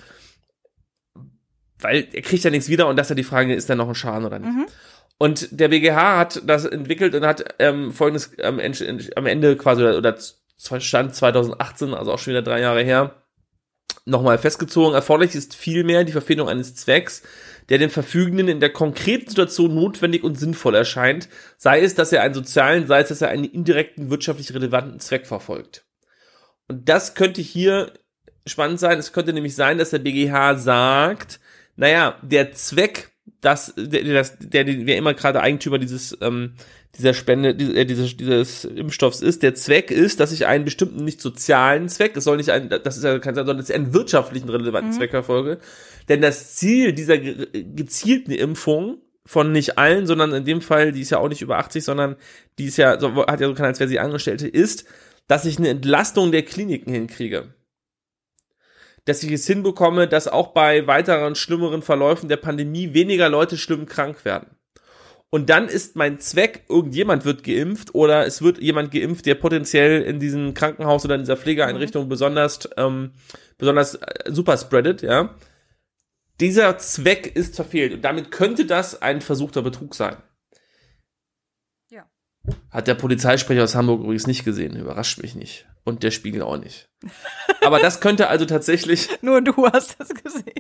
weil er kriegt ja nichts wieder und das ist ja die Frage, ist da noch ein Schaden oder nicht? Mhm. Und der BGH hat das entwickelt und hat Folgendes am Ende quasi, oder Stand 2018, also auch schon wieder 3 Jahre her, nochmal festgezogen. Erforderlich ist vielmehr die Verfehlung eines Zwecks, der den Verfügenden in der konkreten Situation notwendig und sinnvoll erscheint, sei es, dass er einen sozialen, sei es, dass er einen indirekten, wirtschaftlich relevanten Zweck verfolgt. Und das könnte hier spannend sein. Es könnte nämlich sein, dass der BGH sagt, naja, der Zweck, wer immer gerade Eigentümer dieser Spende, dieses Impfstoffs ist, der Zweck ist, dass ich einen bestimmten nicht sozialen Zweck, das ist ja kein, sondern dass ich einen wirtschaftlichen relevanten Zweck verfolge. Denn das Ziel dieser gezielten Impfung von nicht allen, sondern in dem Fall, die ist ja auch nicht über 80, sondern die ist ja, hat ja so keiner, als wäre sie Angestellte, ist, dass ich eine Entlastung der Kliniken hinkriege. Dass ich es hinbekomme, dass auch bei weiteren schlimmeren Verläufen der Pandemie weniger Leute schlimm krank werden. Und dann ist mein Zweck, irgendjemand wird geimpft oder es wird jemand geimpft, der potenziell in diesem Krankenhaus oder in dieser Pflegeeinrichtung besonders super spreadet, ja. Dieser Zweck ist verfehlt und damit könnte das ein versuchter Betrug sein. Ja. Hat der Polizeisprecher aus Hamburg übrigens nicht gesehen, überrascht mich nicht. Und der Spiegel auch nicht. Aber das könnte also tatsächlich... Nur du hast das gesehen.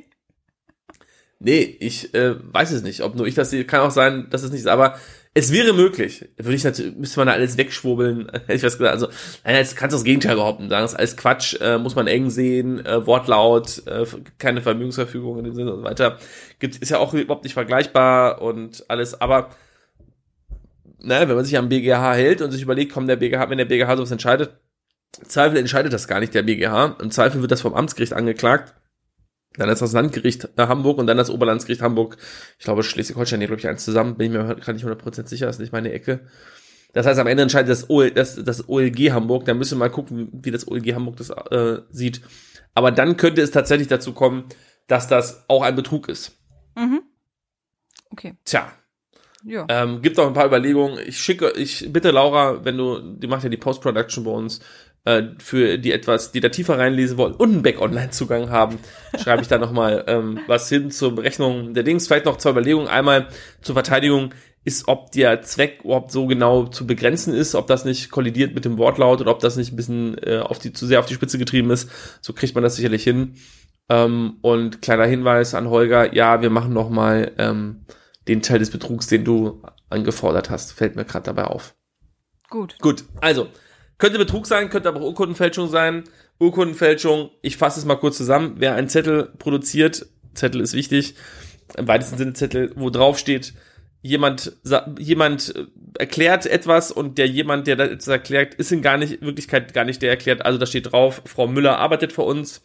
Nee, ich weiß es nicht, ob nur ich das sehe. Kann auch sein, dass es nicht ist, aber es wäre möglich. Müsste man da alles wegschwurbeln. Hätte ich was gesagt. Also, jetzt kannst du das Gegenteil behaupten. Sagen, das ist alles Quatsch, muss man eng sehen, Wortlaut, keine Vermögensverfügung in dem Sinne und so weiter. Ist ja auch überhaupt nicht vergleichbar und alles, aber wenn man sich am BGH hält und sich überlegt, wenn der BGH sowas entscheidet, im Zweifel entscheidet das gar nicht der BGH. Im Zweifel wird das vom Amtsgericht angeklagt. Dann ist das Landgericht Hamburg und dann das Oberlandesgericht Hamburg. Ich glaube, Schleswig-Holstein, die glaube ich eins zusammen. Bin ich mir gerade nicht 100% sicher, ist nicht meine Ecke. Das heißt, am Ende entscheidet das OLG Hamburg. Da müssen wir mal gucken, wie das OLG Hamburg das sieht. Aber dann könnte es tatsächlich dazu kommen, dass das auch ein Betrug ist. Mhm. Okay. Tja. Ja. Gibt auch ein paar Überlegungen. Ich bitte Laura, die macht ja die Post-Production bei uns, für die da tiefer reinlesen wollen und einen Back-Online-Zugang haben, schreibe ich da nochmal was hin zur Berechnung der Dings. Vielleicht noch 2 Überlegungen. Einmal zur Verteidigung ist, ob der Zweck überhaupt so genau zu begrenzen ist, ob das nicht kollidiert mit dem Wortlaut oder ob das nicht ein bisschen zu sehr auf die Spitze getrieben ist. So kriegt man das sicherlich hin. Und kleiner Hinweis an Holger, ja, wir machen nochmal den Teil des Betrugs, den du angefordert hast. Fällt mir gerade dabei auf. Gut, also, könnte Betrug sein, könnte aber auch Urkundenfälschung sein. Urkundenfälschung, ich fasse es mal kurz zusammen. Wer einen Zettel produziert, Zettel ist wichtig, im weitesten Sinne Zettel, wo drauf steht, jemand erklärt etwas und der jemand, der das erklärt, ist in Wirklichkeit gar nicht der erklärt. Also da steht drauf, Frau Müller arbeitet für uns.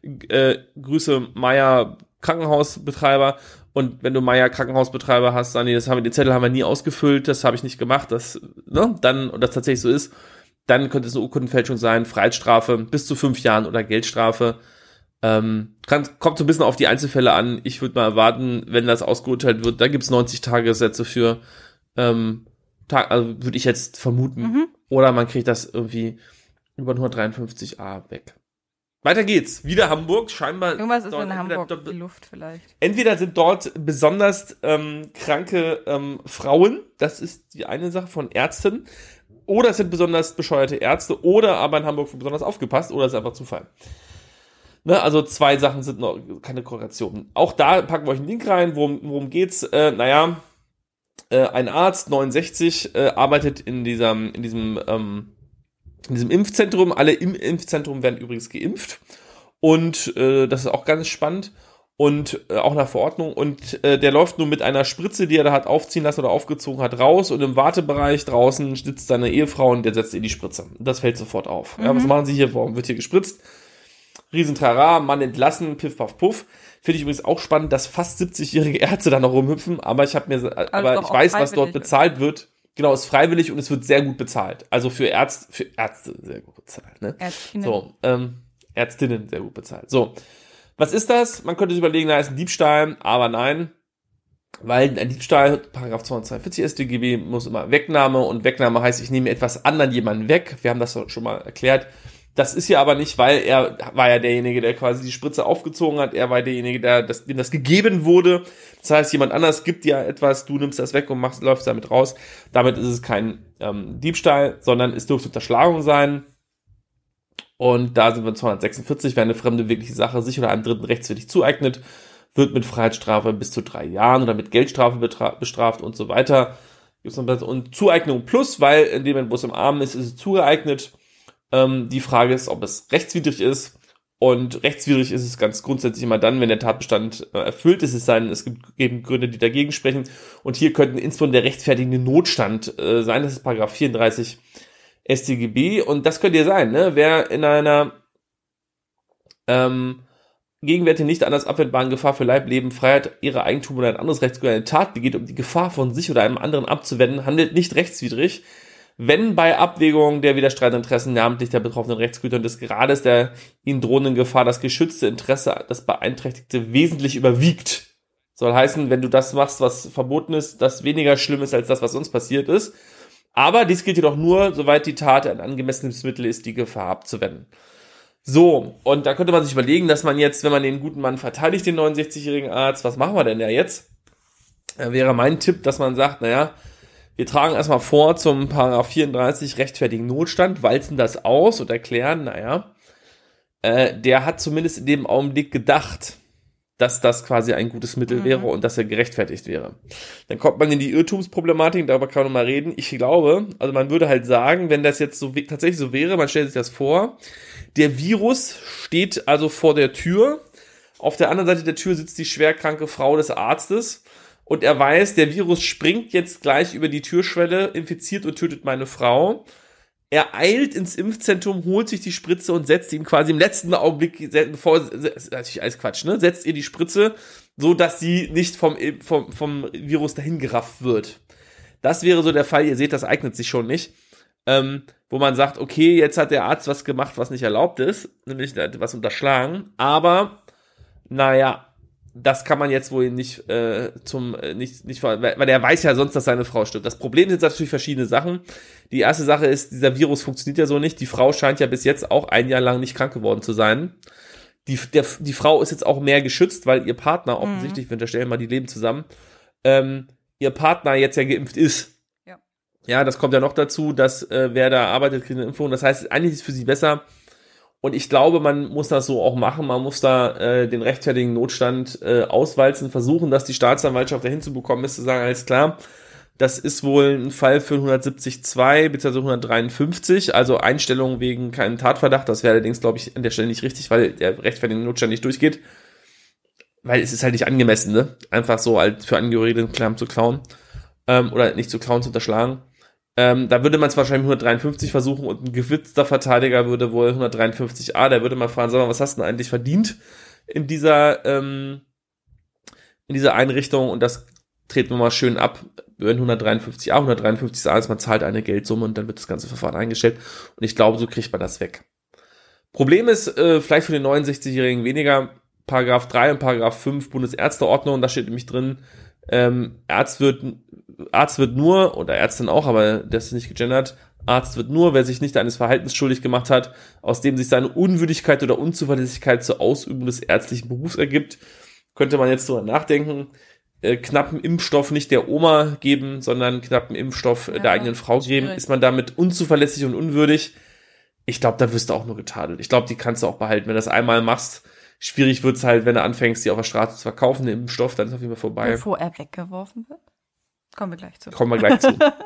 Grüße Meier Krankenhausbetreiber. Und wenn du Meier Krankenhausbetreiber hast, dann den Zettel haben wir nie ausgefüllt, das habe ich nicht gemacht, dann, und das tatsächlich so ist, dann könnte es eine Urkundenfälschung sein, Freiheitsstrafe bis zu 5 Jahren oder Geldstrafe. Kommt so ein bisschen auf die Einzelfälle an. Ich würde mal erwarten, wenn das ausgeurteilt wird, da gibt's 90 Tagessätze für, also würde ich jetzt vermuten. Mhm. Oder man kriegt das irgendwie über 153a weg. Weiter geht's. Wieder Hamburg, scheinbar. Irgendwas ist in Hamburg, die Luft vielleicht. Entweder sind dort besonders kranke Frauen, das ist die eine Sache von Ärzten, oder es sind besonders bescheuerte Ärzte, oder aber in Hamburg wird besonders aufgepasst, oder es ist einfach Zufall. Ne, also 2 Sachen sind noch keine Korrelation. Auch da packen wir euch einen Link rein, worum geht's? Ein Arzt, 69, arbeitet in diesem in diesem Impfzentrum. Alle im Impfzentrum werden übrigens geimpft. Und das ist auch ganz spannend. Und auch nach Verordnung. Und der läuft nur mit einer Spritze, die er da hat aufziehen lassen oder aufgezogen hat, raus. Und im Wartebereich draußen sitzt seine Ehefrau und der setzt ihr die Spritze. Das fällt sofort auf. Ja, was machen sie hier? Warum wird hier gespritzt? Riesentrara, Mann entlassen, piff, paff, puff. Finde ich übrigens auch spannend, dass fast 70-jährige Ärzte da noch rumhüpfen. Aber ich weiß, was dort bezahlt wird. Genau, ist freiwillig und es wird sehr gut bezahlt. Also für Ärzte sehr gut bezahlt. Ne? Ärztinnen. So, Ärztinnen sehr gut bezahlt. So. Was ist das? Man könnte sich überlegen, da ist ein Diebstahl, aber nein, weil ein Diebstahl, Paragraph 242 StGB, muss immer Wegnahme und Wegnahme heißt, ich nehme etwas an jemanden weg. Wir haben das schon mal erklärt. Das ist ja aber nicht, weil er war ja derjenige, der quasi die Spritze aufgezogen hat. Er war derjenige, dem das gegeben wurde. Das heißt, jemand anders gibt dir etwas, du nimmst das weg und läufst damit raus. Damit ist es kein Diebstahl, sondern es dürfte Unterschlagung sein. Und da sind wir 246, wer eine fremde wirkliche Sache sich oder einem Dritten rechtswidrig zueignet, wird mit Freiheitsstrafe bis zu 3 Jahren oder mit Geldstrafe bestraft und so weiter. Und Zueignung plus, weil in dem Moment, wo es im Armen ist, ist es zugeeignet. Die Frage ist, ob es rechtswidrig ist. Und rechtswidrig ist es ganz grundsätzlich immer dann, wenn der Tatbestand erfüllt ist. Es gibt eben Gründe, die dagegen sprechen. Und hier könnten insbesondere der rechtfertigende Notstand sein. Das ist Paragraph 34 StGB. Und das könnte ja sein, ne? Wer in einer gegenwärtig nicht anders abwendbaren Gefahr für Leib, Leben, Freiheit, ihre Eigentum oder ein anderes Rechtsgut eine Tat begeht, um die Gefahr von sich oder einem anderen abzuwenden, handelt nicht rechtswidrig, wenn bei Abwägung der widerstreitenden Interessen, namentlich der betroffenen Rechtsgüter und des Grades der ihnen drohenden Gefahr, das geschützte Interesse, das beeinträchtigte, wesentlich überwiegt. Soll heißen, wenn du das machst, was verboten ist, das weniger schlimm ist als das, was uns passiert ist. Aber dies gilt jedoch nur, soweit die Tat ein angemessenes Mittel ist, die Gefahr abzuwenden. So, und da könnte man sich überlegen, dass man jetzt, wenn man den guten Mann verteidigt, den 69-jährigen Arzt, was machen wir denn da jetzt? Wäre mein Tipp, dass man sagt, naja, wir tragen erstmal vor zum Paragraph 34 rechtfertigen Notstand, walzen das aus und erklären, naja, der hat zumindest in dem Augenblick gedacht, dass das quasi ein gutes Mittel wäre und dass er gerechtfertigt wäre. Dann kommt man in die Irrtumsproblematik, darüber kann man mal reden. Ich glaube, also man würde halt sagen, wenn das jetzt so tatsächlich so wäre, man stellt sich das vor, der Virus steht also vor der Tür, auf der anderen Seite der Tür sitzt die schwerkranke Frau des Arztes und er weiß, der Virus springt jetzt gleich über die Türschwelle, infiziert und tötet meine Frau. Er eilt ins Impfzentrum, holt sich die Spritze und setzt ihm quasi im letzten Augenblick natürlich alles Quatsch, ne? Setzt ihr die Spritze, so dass sie nicht vom Virus dahin gerafft wird. Das wäre so der Fall, ihr seht, das eignet sich schon nicht. Wo man sagt, okay, jetzt hat der Arzt was gemacht, was nicht erlaubt ist, nämlich was unterschlagen, aber naja, das kann man jetzt wohl nicht weil er weiß ja sonst, dass seine Frau stirbt. Das Problem sind natürlich verschiedene Sachen. Die erste Sache ist, dieser Virus funktioniert ja so nicht. Die Frau scheint ja bis jetzt auch 1 Jahr lang nicht krank geworden zu sein. Die Frau ist jetzt auch mehr geschützt, weil ihr Partner offensichtlich, wir unterstellen mal, die leben zusammen, ihr Partner jetzt ja geimpft ist. Ja, das kommt ja noch dazu, dass wer da arbeitet, kriegt eine Impfung. Das heißt, eigentlich ist es für sie besser. Und ich glaube, man muss das so auch machen. Man muss da den rechtfertigen Notstand auswalzen, versuchen, dass die Staatsanwaltschaft dahin zu bekommen ist, zu sagen, alles klar, das ist wohl ein Fall für 170(2) bzw. 153, also Einstellung wegen keinem Tatverdacht. Das wäre allerdings, glaube ich, an der Stelle nicht richtig, weil der rechtfertigende Notstand nicht durchgeht. Weil es ist halt nicht angemessen, ne? Einfach so halt für Angehörige den Klam zu klauen oder nicht zu klauen, zu unterschlagen. Da würde man es wahrscheinlich 153 versuchen und ein gewitzter Verteidiger würde wohl 153a, der würde mal fragen, sag mal, was hast du denn eigentlich verdient in dieser Einrichtung, und das treten wir mal schön ab, wenn 153a, 153a ist, man zahlt eine Geldsumme und dann wird das ganze Verfahren eingestellt und ich glaube, so kriegt man das weg. Problem ist, vielleicht für den 69-Jährigen weniger, Paragraph 3 und Paragraph 5 Bundesärzteordnung, da steht nämlich drin, Arzt wird nur, oder Ärztin auch, aber das ist nicht gegendert, Arzt wird nur, wer sich nicht eines Verhaltens schuldig gemacht hat, aus dem sich seine Unwürdigkeit oder Unzuverlässigkeit zur Ausübung des ärztlichen Berufs ergibt. Könnte man jetzt drüber nachdenken, knappen Impfstoff nicht der Oma geben, sondern knappen Impfstoff der eigenen Frau geben. Ist man damit unzuverlässig und unwürdig? Ich glaube, da wirst du auch nur getadelt. Ich glaube, die kannst du auch behalten. Wenn du das einmal machst, schwierig wird's halt, wenn du anfängst, die auf der Straße zu verkaufen, den Impfstoff, dann ist auf jeden Fall vorbei. Bevor er weggeworfen wird? Kommen wir gleich zu.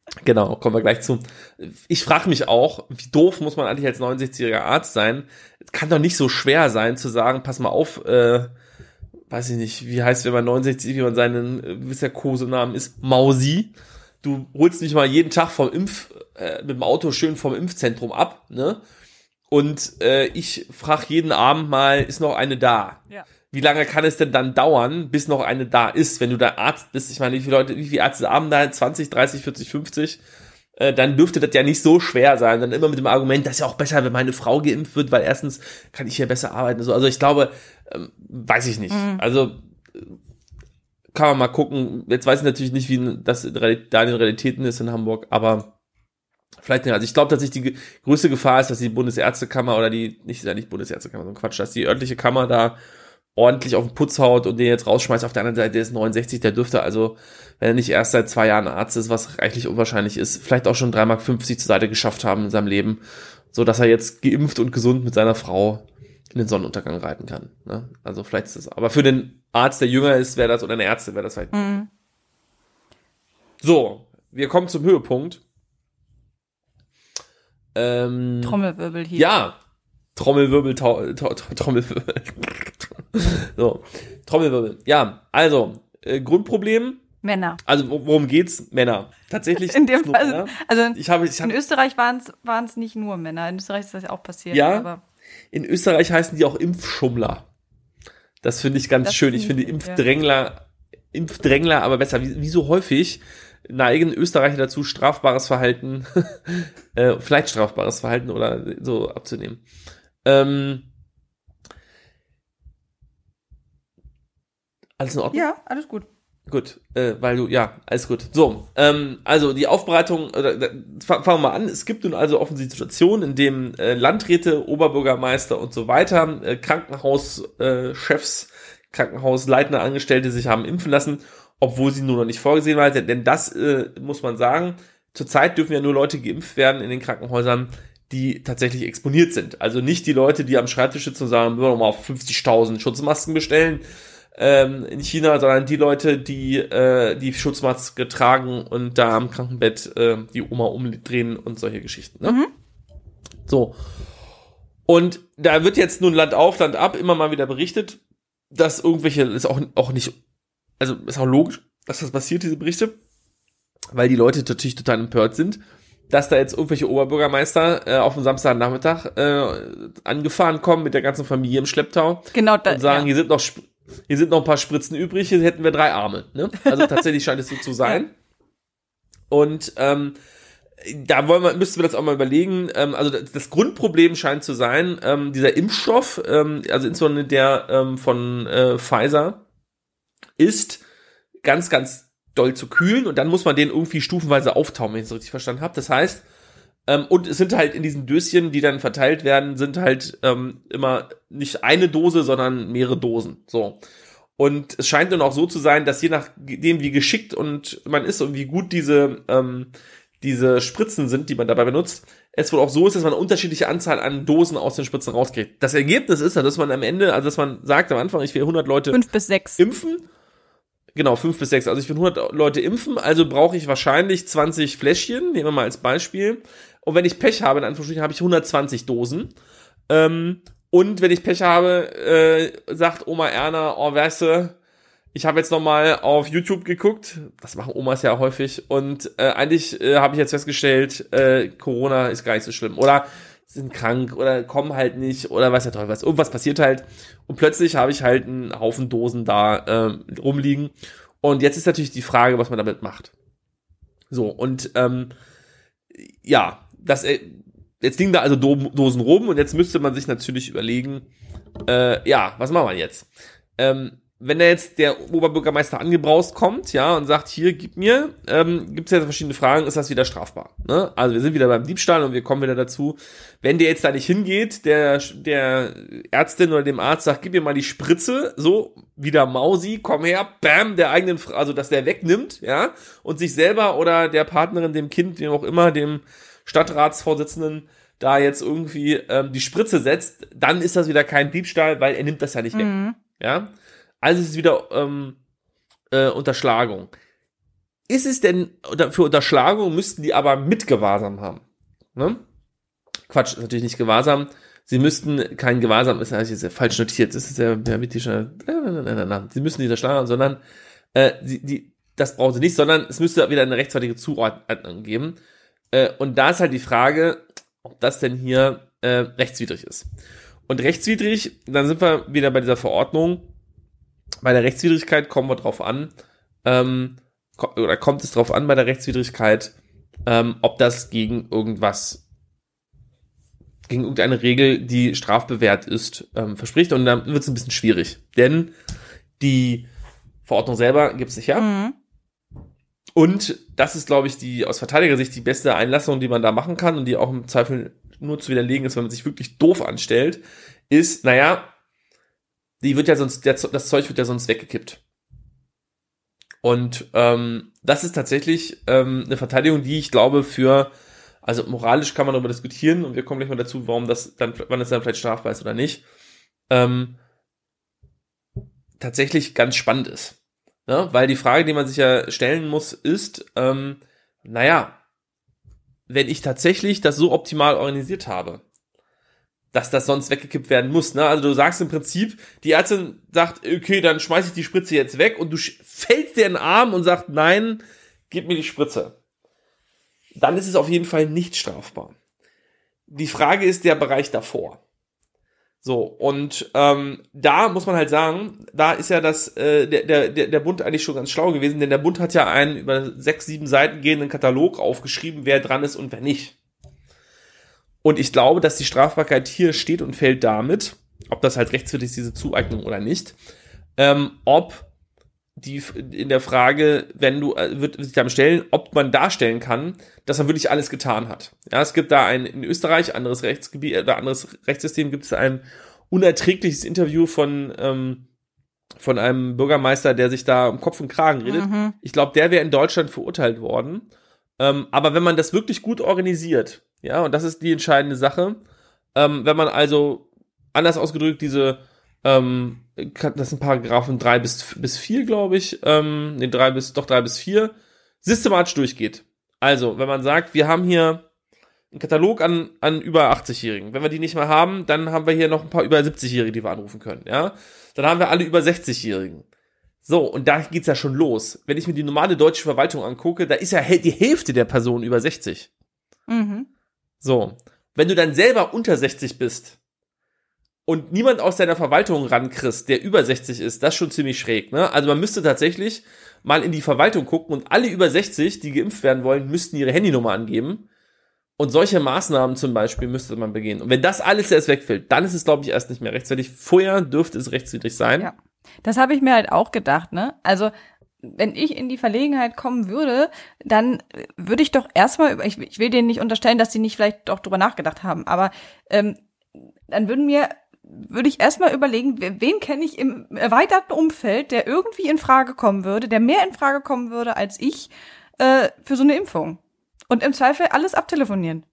Genau, kommen wir gleich zu. Ich frage mich auch, wie doof muss man eigentlich als 69-jähriger Arzt sein? Es kann doch nicht so schwer sein zu sagen, pass mal auf, weiß ich nicht, wie heißt, wenn man 69, wie man seinen, wie der Kosenamen ist, Mausi. Du holst mich mal jeden Tag mit dem Auto schön vom Impfzentrum ab, ne? Und ich frage jeden Abend mal, ist noch eine da? Ja. Wie lange kann es denn dann dauern, bis noch eine da ist, wenn du da Arzt bist? Ich meine, wie viele Ärzte haben da? 20, 30, 40, 50? Dann dürfte das ja nicht so schwer sein. Dann immer mit dem Argument, das ist ja auch besser, wenn meine Frau geimpft wird, weil erstens kann ich hier besser arbeiten. Also ich glaube, weiß ich nicht. Also kann man mal gucken. Jetzt weiß ich natürlich nicht, wie das da in den Realitäten ist in Hamburg, aber vielleicht nicht. Also ich glaube tatsächlich, die größte Gefahr ist, dass die Bundesärztekammer oder nicht Bundesärztekammer, so ein Quatsch, dass die örtliche Kammer da ordentlich auf den Putz haut und den jetzt rausschmeißt. Auf der anderen Seite, der ist 69, der dürfte also, wenn er nicht erst seit 2 Jahren Arzt ist, was reichlich unwahrscheinlich ist, vielleicht auch schon 3,50 Mark zur Seite geschafft haben in seinem Leben, so dass er jetzt geimpft und gesund mit seiner Frau in den Sonnenuntergang reiten kann. Ne? Also vielleicht ist das, aber für den Arzt, der jünger ist, wäre das, oder eine Ärztin wäre das vielleicht. So, wir kommen zum Höhepunkt. Trommelwirbel hier. Ja, Trommelwirbel, Trommelwirbel. So, Trommelwirbel. Ja, also, Grundproblem. Männer. Also, worum geht's? Männer. Tatsächlich. In dem Fall, also in Österreich waren es nicht nur Männer. In Österreich ist das ja auch passiert. Ja, aber in Österreich heißen die auch Impfschummler. Das finde ich ganz schön. Ich finde Impfdrängler aber besser. Wie so häufig neigen Österreicher dazu, strafbares Verhalten, vielleicht strafbares Verhalten oder so abzunehmen. Alles in Ordnung? Ja, alles gut. Gut, alles gut. So, also die Aufbereitung, fangen wir mal an. Es gibt nun also offensichtlich Situationen, in denen Landräte, Oberbürgermeister und so weiter, Krankenhauschefs, Krankenhausleitende Angestellte sich haben impfen lassen, obwohl sie nur noch nicht vorgesehen war. Denn das muss man sagen, zurzeit dürfen ja nur Leute geimpft werden in den Krankenhäusern, die tatsächlich exponiert sind. Also nicht die Leute, die am Schreibtisch sitzen und sagen, wir wollen mal auf 50.000 Schutzmasken bestellen in China, sondern die Leute, die die Schutzmaske tragen und da am Krankenbett die Oma umdrehen und solche Geschichten. Ne? So. Und da wird jetzt nun Land auf, Land ab immer mal wieder berichtet, dass irgendwelche, ist auch nicht, also ist auch logisch, dass das passiert, diese Berichte, weil die Leute natürlich total empört sind, dass da jetzt irgendwelche Oberbürgermeister auf dem Samstagnachmittag angefahren kommen mit der ganzen Familie im Schlepptau genau, und sagen, hier sind noch ein paar Spritzen übrig, hier hätten wir 3 Arme. Ne? Also tatsächlich scheint es so zu sein. Und da müssten wir das auch mal überlegen. Also das Grundproblem scheint zu sein, dieser Impfstoff, also insbesondere der von Pfizer, ist ganz, ganz doll zu kühlen und dann muss man den irgendwie stufenweise auftauen, wenn ich es richtig verstanden habe. Das heißt, und es sind halt in diesen Döschen, die dann verteilt werden, sind halt immer nicht eine Dose, sondern mehrere Dosen. So. Und es scheint dann auch so zu sein, dass je nachdem, wie geschickt und man ist und wie gut diese Spritzen sind, die man dabei benutzt, es wohl auch so ist, dass man eine unterschiedliche Anzahl an Dosen aus den Spritzen rauskriegt. Das Ergebnis ist, dass man am Ende, also dass man sagt am Anfang, ich will 100 Leute 5 bis 6 impfen. Genau, 5 bis 6. Also ich will 100 Leute impfen, also brauche ich wahrscheinlich 20 Fläschchen, nehmen wir mal als Beispiel. Und wenn ich Pech habe, in Anführungsstrichen, habe ich 120 Dosen. Und wenn ich Pech habe, sagt Oma Erna, oh, weißt du, ich habe jetzt nochmal auf YouTube geguckt, das machen Omas ja häufig, und eigentlich habe ich jetzt festgestellt, Corona ist gar nicht so schlimm. Oder sind krank oder kommen halt nicht oder weiß der Teufel was. Irgendwas passiert halt und plötzlich habe ich halt einen Haufen Dosen da rumliegen. Und jetzt ist natürlich die Frage, was man damit macht. So, und jetzt liegen da also Dosen rum und jetzt müsste man sich natürlich überlegen, was machen wir jetzt? Wenn da jetzt der Oberbürgermeister angebraust kommt, ja, und sagt, hier, gib mir, gibt es ja verschiedene Fragen, ist das wieder strafbar? Ne? Also wir sind wieder beim Diebstahl und wir kommen wieder dazu. Wenn der jetzt da nicht hingeht, der Ärztin oder dem Arzt sagt, gib mir mal die Spritze, so, wieder Mausi, komm her, bam, also dass der wegnimmt, ja, und sich selber oder der Partnerin, dem Kind, dem auch immer, dem Stadtratsvorsitzenden da jetzt irgendwie die Spritze setzt, dann ist das wieder kein Diebstahl, weil er nimmt das ja nicht weg. Ja, also es ist wieder Unterschlagung. ist es denn, für Unterschlagung müssten die aber mit Gewahrsam haben. Ne? Quatsch, ist natürlich nicht Gewahrsam. Sie müssten kein Gewahrsam, ist eigentlich sehr falsch notiert, das ist ja mythischer, sie müssen nicht unterschlagen haben, sondern das brauchen sie nicht, sondern es müsste wieder eine rechtswidrige Zuordnung geben. Und da ist halt die Frage, ob das denn hier rechtswidrig ist. Und rechtswidrig, dann sind wir wieder bei dieser Verordnung. Bei der Rechtswidrigkeit kommen wir drauf an, oder kommt es drauf an bei der Rechtswidrigkeit, ob das gegen irgendeine Regel, die strafbewehrt ist, verspricht. Und dann wird es ein bisschen schwierig. Denn die Verordnung selber gibt es nicht her. Mhm. Und das ist, glaube ich, aus Verteidigersicht die beste Einlassung, die man da machen kann und die auch im Zweifel nur zu widerlegen ist, wenn man sich wirklich doof anstellt, ist, die wird ja sonst, das Zeug wird ja sonst weggekippt. Und das ist tatsächlich eine Verteidigung, die ich glaube also moralisch kann man darüber diskutieren und wir kommen gleich mal dazu, wann es dann vielleicht strafbar ist oder nicht, tatsächlich ganz spannend ist. Ne? Weil die Frage, die man sich ja stellen muss, ist, wenn ich tatsächlich das so optimal organisiert habe, dass das sonst weggekippt werden muss. Ne? Also du sagst im Prinzip, die Ärztin sagt, okay, dann schmeiß ich die Spritze jetzt weg und du fällst dir in den Arm und sagst, nein, gib mir die Spritze. Dann ist es auf jeden Fall nicht strafbar. Die Frage ist der Bereich davor. So, und da muss man halt sagen, da ist ja der Bund eigentlich schon ganz schlau gewesen, denn der Bund hat ja einen über 6-7 Seiten gehenden Katalog aufgeschrieben, wer dran ist und wer nicht. Und ich glaube, dass die Strafbarkeit hier steht und fällt damit, ob das halt rechtswidrig ist, diese Zueignung oder nicht, ob die in der Frage, wird sich dann stellen, ob man darstellen kann, dass man wirklich alles getan hat. Ja, es gibt da in Österreich, anderes Rechtsgebiet oder anderes Rechtssystem, gibt es ein unerträgliches Interview von einem Bürgermeister, der sich da um Kopf und Kragen redet. Mhm. Ich glaube, der wäre in Deutschland verurteilt worden. Aber wenn man das wirklich gut organisiert, ja, und das ist die entscheidende Sache, wenn man also, anders ausgedrückt, das sind Paragraphen 3 bis 4, glaube ich, 3 bis 4, systematisch durchgeht. Also, wenn man sagt, wir haben hier einen Katalog an über 80-Jährigen. Wenn wir die nicht mehr haben, dann haben wir hier noch ein paar über 70-Jährige, die wir anrufen können, ja. Dann haben wir alle über 60-Jährigen. So, und da geht's ja schon los. Wenn ich mir die normale deutsche Verwaltung angucke, da ist ja die Hälfte der Personen über 60. Mhm. So, wenn du dann selber unter 60 bist und niemand aus deiner Verwaltung rankriegst, der über 60 ist, das ist schon ziemlich schräg, ne? Also man müsste tatsächlich mal in die Verwaltung gucken und alle über 60, die geimpft werden wollen, müssten ihre Handynummer angeben. Und solche Maßnahmen zum Beispiel müsste man begehen. Und wenn das alles erst wegfällt, dann ist es, glaube ich, erst nicht mehr rechtswidrig. Vorher dürfte es rechtswidrig sein. Ja, das habe ich mir halt auch gedacht, ne? Also wenn ich in die Verlegenheit kommen würde, dann würde ich doch erstmal, ich will denen nicht unterstellen, dass sie nicht vielleicht doch drüber nachgedacht haben, aber dann würde ich erstmal überlegen, wen kenne ich im erweiterten Umfeld, der irgendwie in Frage kommen würde, der mehr in Frage kommen würde als ich für so eine Impfung. Und im Zweifel alles abtelefonieren.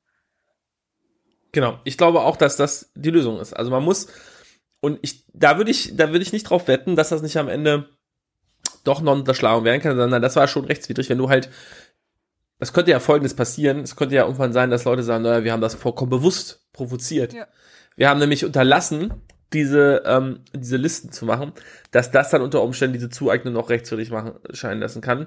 Genau. Ich glaube auch, dass das die Lösung ist. Also man muss, da würde ich nicht drauf wetten, dass das nicht am Ende doch noch eine Unterschlagung werden kann, sondern das war schon rechtswidrig, wenn du halt, es könnte ja Folgendes passieren, es könnte ja irgendwann sein, dass Leute sagen, naja, wir haben das vollkommen bewusst provoziert. Ja. Wir haben nämlich unterlassen, diese Listen zu machen, dass das dann unter Umständen diese Zueignung noch rechtswidrig scheinen lassen kann.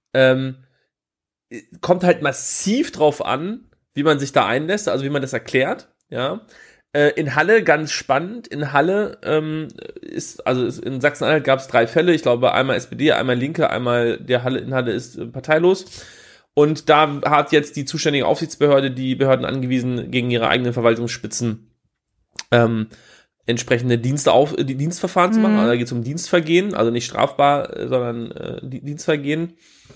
Kommt halt massiv drauf an, wie man sich da einlässt, also wie man das erklärt, ja. In Halle, ganz spannend, in Halle in Sachsen-Anhalt gab es 3 Fälle, ich glaube einmal SPD, einmal Linke, einmal in Halle ist parteilos. Und da hat jetzt die zuständige Aufsichtsbehörde die Behörden angewiesen, gegen ihre eigenen Verwaltungsspitzen entsprechende Dienstverfahren zu machen. Also da geht es um Dienstvergehen, also nicht strafbar, sondern Dienstvergehen.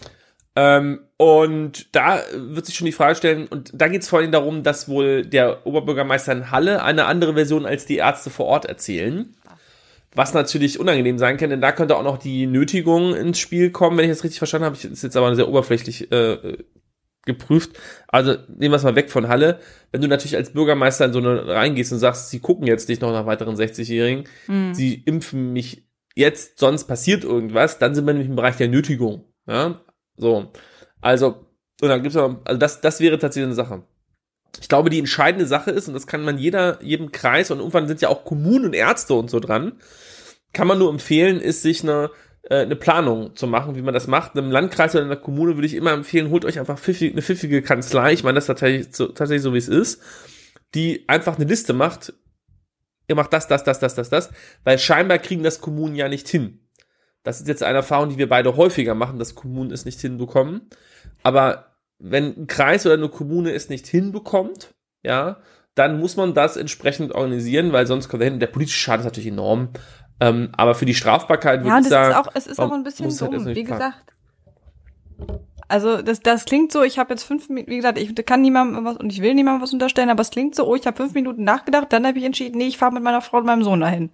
Und da wird sich schon die Frage stellen, und da geht es vor allem darum, dass wohl der Oberbürgermeister in Halle eine andere Version als die Ärzte vor Ort erzählen. Was natürlich unangenehm sein kann, denn da könnte auch noch die Nötigung ins Spiel kommen, wenn ich das richtig verstanden habe. Ist jetzt aber sehr oberflächlich geprüft. Also nehmen wir es mal weg von Halle. Wenn du natürlich als Bürgermeister in so eine reingehst und sagst, sie gucken jetzt nicht noch nach weiteren 60-Jährigen, sie impfen mich jetzt, sonst passiert irgendwas, dann sind wir nämlich im Bereich der Nötigung. Ja? So, also, und dann gibt's noch, also das wäre tatsächlich eine Sache. Ich glaube, die entscheidende Sache ist, und das kann man jedem Kreis, und irgendwann sind ja auch Kommunen und Ärzte und so dran, kann man nur empfehlen, ist sich eine Planung zu machen, wie man das macht. In einem Landkreis oder in einer Kommune würde ich immer empfehlen, holt euch einfach eine pfiffige Kanzlei, ich meine das tatsächlich so, wie es ist, die einfach eine Liste macht, ihr macht das, weil scheinbar kriegen das Kommunen ja nicht hin. Das ist jetzt eine Erfahrung, die wir beide häufiger machen, dass Kommunen es nicht hinbekommen. Aber wenn ein Kreis oder eine Kommune es nicht hinbekommt, ja, dann muss man das entsprechend organisieren, weil sonst kommt der politische Schaden ist natürlich enorm. Aber für die Strafbarkeit würde ich sagen, es ist auch ein bisschen dumm, wie planen. gesagt. Also das klingt so, ich habe jetzt 5 Minuten, wie gesagt, ich kann niemandem was und ich will niemandem was unterstellen, aber es klingt so, ich habe 5 Minuten nachgedacht, dann habe ich entschieden, nee, ich fahre mit meiner Frau und meinem Sohn dahin.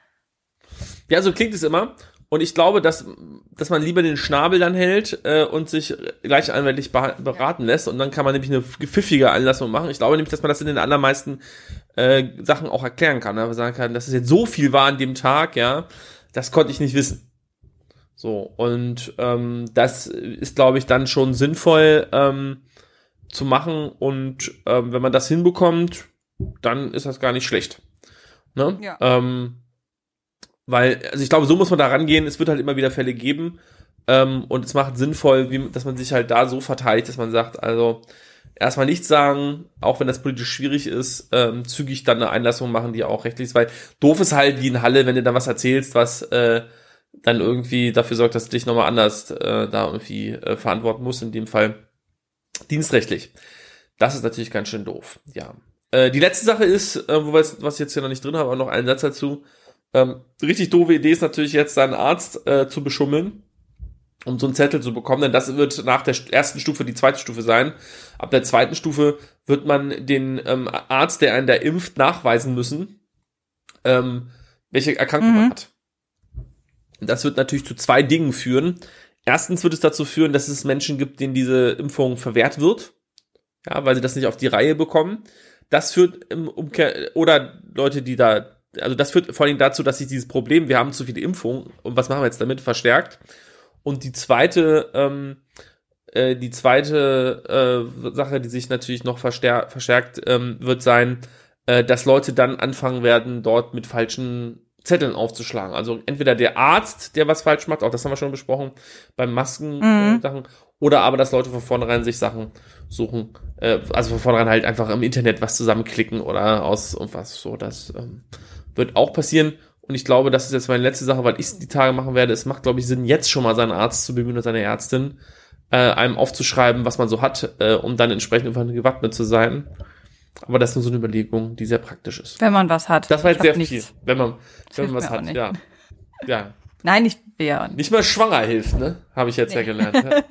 Ja, so klingt es immer. Und ich glaube, dass man lieber den Schnabel dann hält und sich gleich anwältlich beraten lässt. Und dann kann man nämlich eine pfiffige Anlassung machen. Ich glaube nämlich, dass man das in den allermeisten Sachen auch erklären kann. Ne? Man sagen kann, dass es jetzt so viel war an dem Tag, ja, das konnte ich nicht wissen. So, und das ist, glaube ich, dann schon sinnvoll zu machen. Und wenn man das hinbekommt, dann ist das gar nicht schlecht. Ne? Ja. Weil, also ich glaube, so muss man da rangehen, es wird halt immer wieder Fälle geben und es macht sinnvoll, dass man sich halt da so verteidigt, dass man sagt, also erstmal nichts sagen, auch wenn das politisch schwierig ist, zügig dann eine Einlassung machen, die auch rechtlich ist, weil doof ist halt wie in Halle, wenn du dann was erzählst, was dann irgendwie dafür sorgt, dass du dich nochmal anders da irgendwie verantworten musst, in dem Fall dienstrechtlich. Das ist natürlich ganz schön doof, ja. Die letzte Sache ist, was ich jetzt hier noch nicht drin habe, aber noch einen Satz dazu. Richtig doofe Idee ist natürlich jetzt, seinen Arzt zu beschummeln, um so einen Zettel zu bekommen, denn das wird nach der ersten Stufe die zweite Stufe sein. Ab der zweiten Stufe wird man den Arzt, der einen da impft, nachweisen müssen, welche Erkrankung man hat. Das wird natürlich zu 2 Dingen führen. Erstens wird es dazu führen, dass es Menschen gibt, denen diese Impfung verwehrt wird, ja, weil sie das nicht auf die Reihe bekommen. Das führt im Umkehr, oder Leute, die da, also das führt vor allem dazu, dass sich dieses Problem, wir haben zu viele Impfungen und was machen wir jetzt damit, verstärkt. Und die zweite Sache, die sich natürlich noch verstärkt wird sein, dass Leute dann anfangen werden, dort mit falschen Zetteln aufzuschlagen. Also entweder der Arzt, der was falsch macht, auch das haben wir schon besprochen, beim Masken-Sachen, oder aber, dass Leute von vornherein sich Sachen suchen, also von vornherein halt einfach im Internet was zusammenklicken oder aus irgendwas so, das wird auch passieren. Und ich glaube, das ist jetzt meine letzte Sache, weil ich es die Tage machen werde. Es macht, glaube ich, Sinn, jetzt schon mal seinen Arzt zu bemühen oder seine Ärztin, einem aufzuschreiben, was man so hat, um dann entsprechend einfach gewappnet zu sein. Aber das ist nur so eine Überlegung, die sehr praktisch ist. Wenn man was hat. Das war jetzt sehr viel. Wenn man was hat, ja. Ja. Nein, ich will ja nicht. Nicht mal schwanger hilft, ne? Habe ich jetzt ja gelernt. Ja.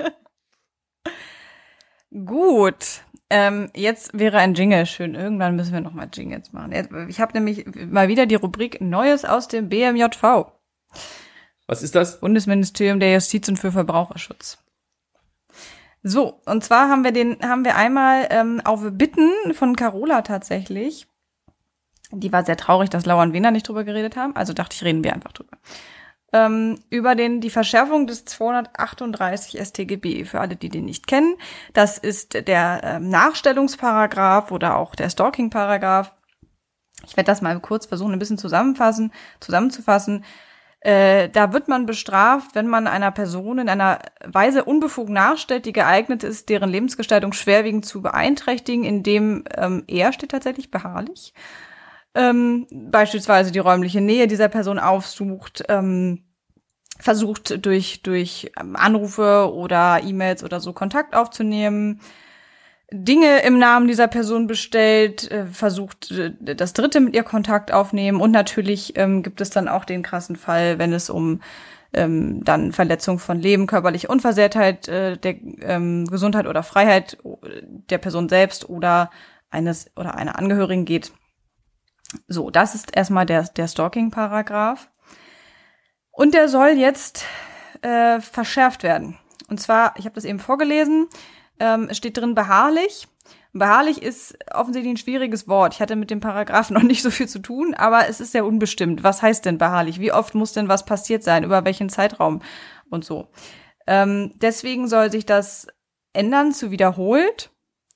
Gut. Jetzt wäre ein Jingle schön. Irgendwann müssen wir nochmal Jingles machen. Ich habe nämlich mal wieder die Rubrik Neues aus dem BMJV. Was ist das? Bundesministerium der Justiz und für Verbraucherschutz. So, und zwar haben wir einmal auf Bitten von Carola tatsächlich, die war sehr traurig, dass Laura und Wena nicht drüber geredet haben, also dachte ich, reden wir einfach drüber, über die Verschärfung des 238 StGB, für alle, die den nicht kennen. Das ist der Nachstellungsparagraph oder auch der Stalking-Paragraph. Ich werde das mal kurz versuchen, ein bisschen zusammenzufassen. Da wird man bestraft, wenn man einer Person in einer Weise unbefugt nachstellt, die geeignet ist, deren Lebensgestaltung schwerwiegend zu beeinträchtigen, indem er steht tatsächlich beharrlich, beispielsweise die räumliche Nähe dieser Person aufsucht, versucht durch Anrufe oder E-Mails oder so Kontakt aufzunehmen, Dinge im Namen dieser Person bestellt, versucht, das Dritte mit ihr Kontakt aufnehmen und natürlich gibt es dann auch den krassen Fall, wenn es um dann Verletzung von Leben, körperliche Unversehrtheit, der Gesundheit oder Freiheit der Person selbst oder eines oder einer Angehörigen geht. So, das ist erstmal der Stalking-Paragraph. Und der soll jetzt verschärft werden. Und zwar, ich habe das eben vorgelesen, es steht drin beharrlich. Beharrlich ist offensichtlich ein schwieriges Wort. Ich hatte mit dem Paragraphen noch nicht so viel zu tun, aber es ist sehr unbestimmt. Was heißt denn beharrlich? Wie oft muss denn was passiert sein? Über welchen Zeitraum? Und so. Deswegen soll sich das ändern zu wiederholt.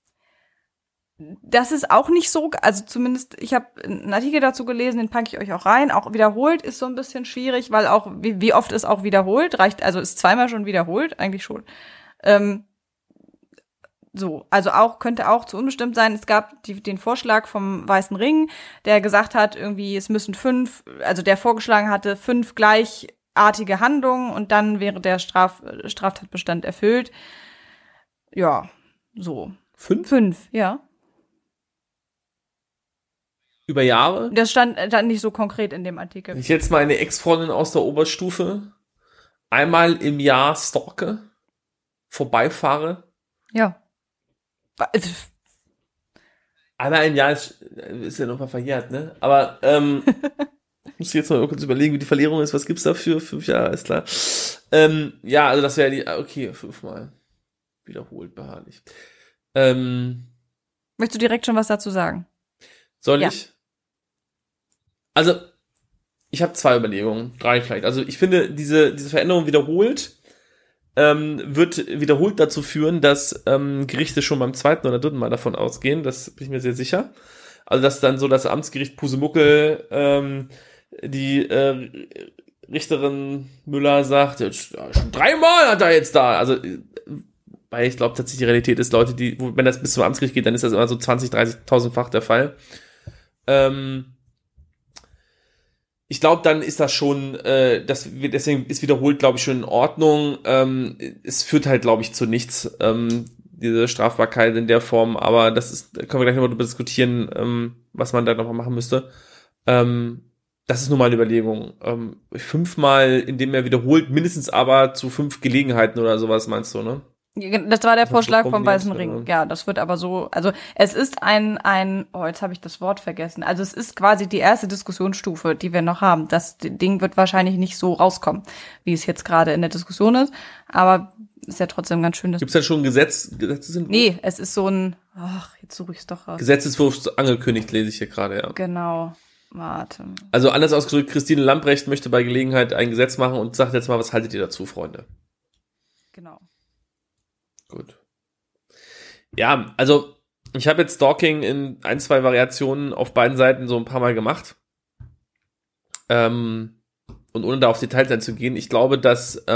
Das ist auch nicht so, also zumindest, ich habe einen Artikel dazu gelesen, den packe ich euch auch rein. Auch wiederholt ist so ein bisschen schwierig, weil auch, wie oft ist auch wiederholt, reicht, also ist zweimal schon wiederholt, eigentlich schon. So, also auch, könnte auch zu unbestimmt sein. Es gab den Vorschlag vom Weißen Ring, der gesagt hat, irgendwie, es müssen 5, also der vorgeschlagen hatte, 5 gleichartige Handlungen und dann wäre der Straftatbestand erfüllt. Ja, so. 5? 5, ja. Über Jahre? Das stand nicht so konkret in dem Artikel. Wenn ich jetzt meine Ex-Freundin aus der Oberstufe einmal im Jahr stalke, vorbeifahre. Ja. Einmal im Jahr ist ja noch mal verjährt, ne? Aber muss ich jetzt mal kurz überlegen, wie die Verlierung ist. Was gibt's dafür? 5 Jahre, ist klar. Ja, also das wäre die, okay, 5-mal. Wiederholt, beharrlich. Möchtest du direkt schon was dazu sagen? Soll Ja. ich? Also, ich habe 2 Überlegungen, 3 vielleicht. Also ich finde, diese Veränderung wiederholt, wird wiederholt dazu führen, dass Gerichte schon beim 2. oder 3. Mal davon ausgehen, das bin ich mir sehr sicher. Also dass dann so das Amtsgericht Pusemuckel die Richterin Müller sagt, schon 3 Mal hat er jetzt da. Also weil ich glaube tatsächlich die Realität ist, Leute, wenn das bis zum Amtsgericht geht, dann ist das immer so 20.000, 30.000-fach der Fall. Ich glaube, dann ist das schon, deswegen ist wiederholt, glaube ich, schon in Ordnung. Es führt halt, glaube ich, zu nichts, diese Strafbarkeit in der Form, aber da können wir gleich nochmal drüber diskutieren, was man da nochmal machen müsste. Das ist nur mal eine Überlegung. 5-mal, indem er wiederholt, mindestens aber zu 5 Gelegenheiten oder sowas, meinst du, ne? Das war der Vorschlag vom Weißen kombiniert, Ring. Ja, das wird aber so, also es ist jetzt habe ich das Wort vergessen. Also es ist quasi die erste Diskussionsstufe, die wir noch haben. Das Ding wird wahrscheinlich nicht so rauskommen, wie es jetzt gerade in der Diskussion ist. Aber ist ja trotzdem ganz schön. Gibt's denn schon ein Gesetzesentwurf? Nee, es ist so ein, jetzt suche ich es doch raus. Gesetzesentwurf angekündigt, lese ich hier gerade, ja. Genau, warte. Also anders ausgedrückt, Christine Lambrecht möchte bei Gelegenheit ein Gesetz machen und sagt jetzt mal, was haltet ihr dazu, Freunde? Genau. Gut. Ja, also ich habe jetzt Stalking in 1, 2 Variationen auf beiden Seiten so ein paar Mal gemacht. Und ohne da auf Details einzugehen, ich glaube, dass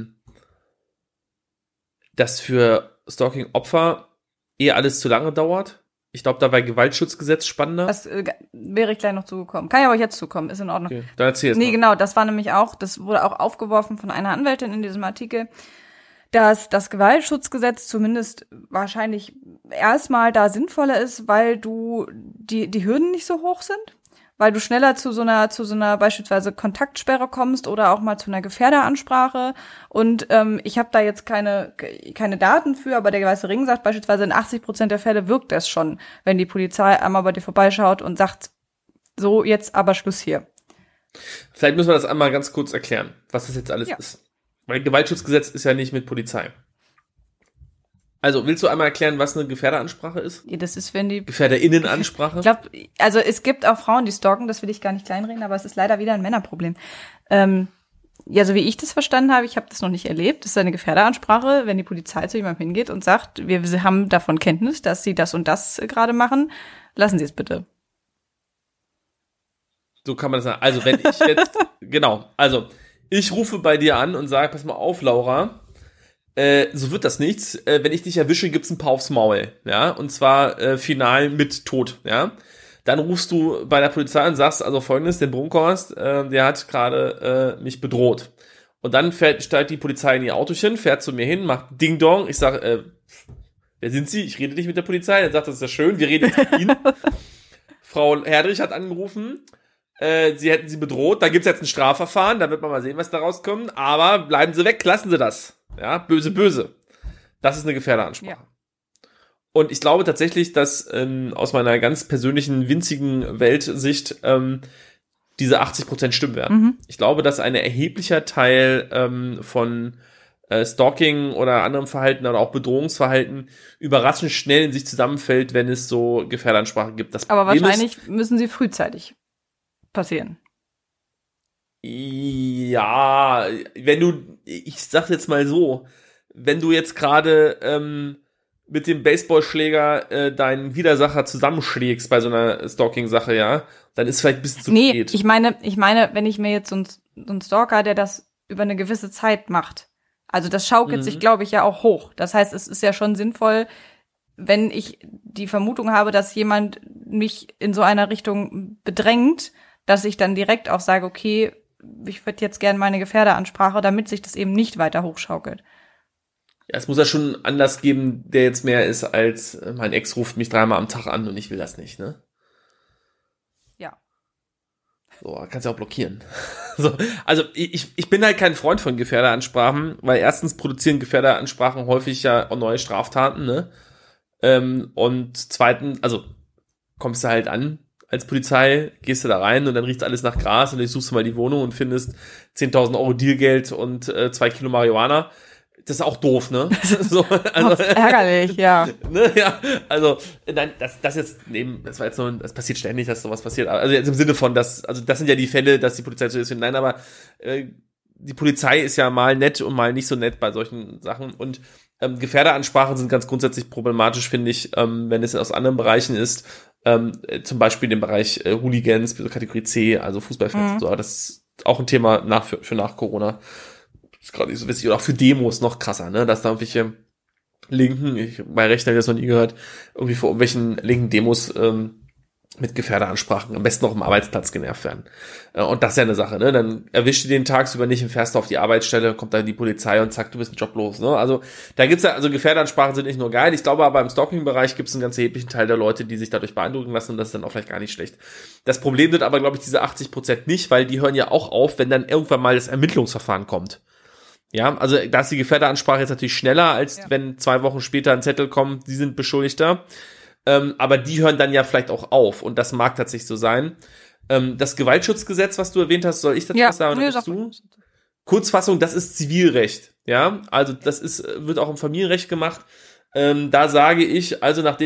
das für Stalking-Opfer eher alles zu lange dauert. Ich glaube, da war Gewaltschutzgesetz spannender. Das wäre ich gleich noch zugekommen. Kann ich aber jetzt zukommen, ist in Ordnung. Okay, dann erzähl jetzt Nee, mal. genau, das war nämlich auch, das wurde auch aufgeworfen von einer Anwältin in diesem Artikel, dass das Gewaltschutzgesetz zumindest wahrscheinlich erstmal da sinnvoller ist, weil die Hürden nicht so hoch sind, weil du schneller zu so einer beispielsweise Kontaktsperre kommst oder auch mal zu einer Gefährderansprache. Und ich habe da jetzt keine Daten für, aber der Weiße Ring sagt beispielsweise, in 80% der Fälle wirkt das schon, wenn die Polizei einmal bei dir vorbeischaut und sagt, so, jetzt aber Schluss hier. Vielleicht müssen wir das einmal ganz kurz erklären, was das jetzt alles ist. Weil Gewaltschutzgesetz ist ja nicht mit Polizei. Also, willst du einmal erklären, was eine Gefährderansprache ist? Ja, das ist, wenn die GefährderInnenansprache? Ich glaube, also es gibt auch Frauen, die stalken, das will ich gar nicht kleinreden, aber es ist leider wieder ein Männerproblem. Ja, so wie ich das verstanden habe, ich habe das noch nicht erlebt, das ist eine Gefährderansprache, wenn die Polizei zu jemandem hingeht und sagt, wir haben davon Kenntnis, dass sie das und das gerade machen, lassen Sie es bitte. So kann man das sagen. Also, wenn ich jetzt, genau, also, ich rufe bei dir an und sage, pass mal auf, Laura, so wird das nichts. Wenn ich dich erwische, gibt's ein paar aufs Maul, ja, und zwar final mit Tod, ja. Dann rufst du bei der Polizei und sagst, also Folgendes, der Brunkhorst, der hat gerade mich bedroht. Und dann steigt die Polizei in ihr Autochen, fährt zu mir hin, macht Ding Dong. Ich sag, wer sind Sie? Ich rede nicht mit der Polizei. Dann sagt, das ist ja schön, wir reden jetzt mit Ihnen. Frau Herdrich hat angerufen, sie hätten sie bedroht, da gibt's jetzt ein Strafverfahren, da wird man mal sehen, was da rauskommt, aber bleiben Sie weg, lassen Sie das. Ja, böse, böse. Das ist eine Gefährderansprache. Ja. Und ich glaube tatsächlich, dass aus meiner ganz persönlichen, winzigen Weltsicht diese 80% stimmen werden. Mhm. Ich glaube, dass ein erheblicher Teil von Stalking oder anderem Verhalten oder auch Bedrohungsverhalten überraschend schnell in sich zusammenfällt, wenn es so Gefährderansprachen gibt. Das aber Problem wahrscheinlich müssen sie frühzeitig passieren. Ja, ich sag jetzt mal so, wenn du jetzt gerade mit dem Baseballschläger deinen Widersacher zusammenschlägst bei so einer Stalking-Sache, ja, dann ist vielleicht ein bisschen zu spät. Ich meine, wenn ich mir jetzt so einen Stalker, der das über eine gewisse Zeit macht, also das schaukelt sich, glaube ich, ja auch hoch. Das heißt, es ist ja schon sinnvoll, wenn ich die Vermutung habe, dass jemand mich in so einer Richtung bedrängt, dass ich dann direkt auch sage, okay, ich würde jetzt gerne meine Gefährderansprache, damit sich das eben nicht weiter hochschaukelt. Ja, es muss ja schon einen Anlass geben, der jetzt mehr ist als mein Ex ruft mich 3-mal am Tag an und ich will das nicht, ne? Ja. So, kannst ja auch blockieren. So, also ich bin halt kein Freund von Gefährderansprachen, weil erstens produzieren Gefährderansprachen häufig ja auch neue Straftaten, ne? Und zweitens, also kommst du halt an als Polizei, gehst du da rein und dann riecht alles nach Gras und dann suchst du mal die Wohnung und findest 10.000 Euro Dealgeld und 2 Kilo Marihuana. Das ist auch doof, ne? So, also, ärgerlich, ja. Ne, ja, also, nein, das jetzt neben, das war jetzt nur, das passiert ständig, dass sowas passiert. Also jetzt im Sinne von, das sind ja die Fälle, dass die Polizei so ist. Nein, aber die Polizei ist ja mal nett und mal nicht so nett bei solchen Sachen. Und Gefährderansprachen sind ganz grundsätzlich problematisch, finde ich, wenn es aus anderen Bereichen ist. Zum Beispiel im Bereich Hooligans, Kategorie C, also Fußballfans und so. Aber das ist auch ein Thema für nach Corona. Das ist gerade nicht so witzig. Oder auch für Demos noch krasser, ne? Dass da irgendwelche Linken, bei Rechten habe ich das noch nie gehört, irgendwie vor irgendwelchen linken Demos mit Gefährderansprachen am besten noch am Arbeitsplatz genervt werden. Und das ist ja eine Sache, ne? Dann erwischst du den tagsüber nicht und fährst du auf die Arbeitsstelle, kommt dann die Polizei und zack, du bist joblos, ne? Also da gibt's ja, also Gefährderansprachen sind nicht nur geil, ich glaube aber im Stalking-Bereich gibt's einen ganz erheblichen Teil der Leute, die sich dadurch beeindrucken lassen und das ist dann auch vielleicht gar nicht schlecht. Das Problem sind aber, glaube ich, diese 80% nicht, weil die hören ja auch auf, wenn dann irgendwann mal das Ermittlungsverfahren kommt. Ja, also da ist die Gefährderansprache jetzt natürlich schneller, als wenn 2 Wochen später ein Zettel kommt, Sie sind Beschuldigter. Aber die hören dann ja vielleicht auch auf und das mag tatsächlich so sein. Das Gewaltschutzgesetz, was du erwähnt hast, soll ich dazu was sagen? Oder bist du? Kurzfassung, das ist Zivilrecht. Ja, also das wird auch im Familienrecht gemacht. Da sage ich, also Laura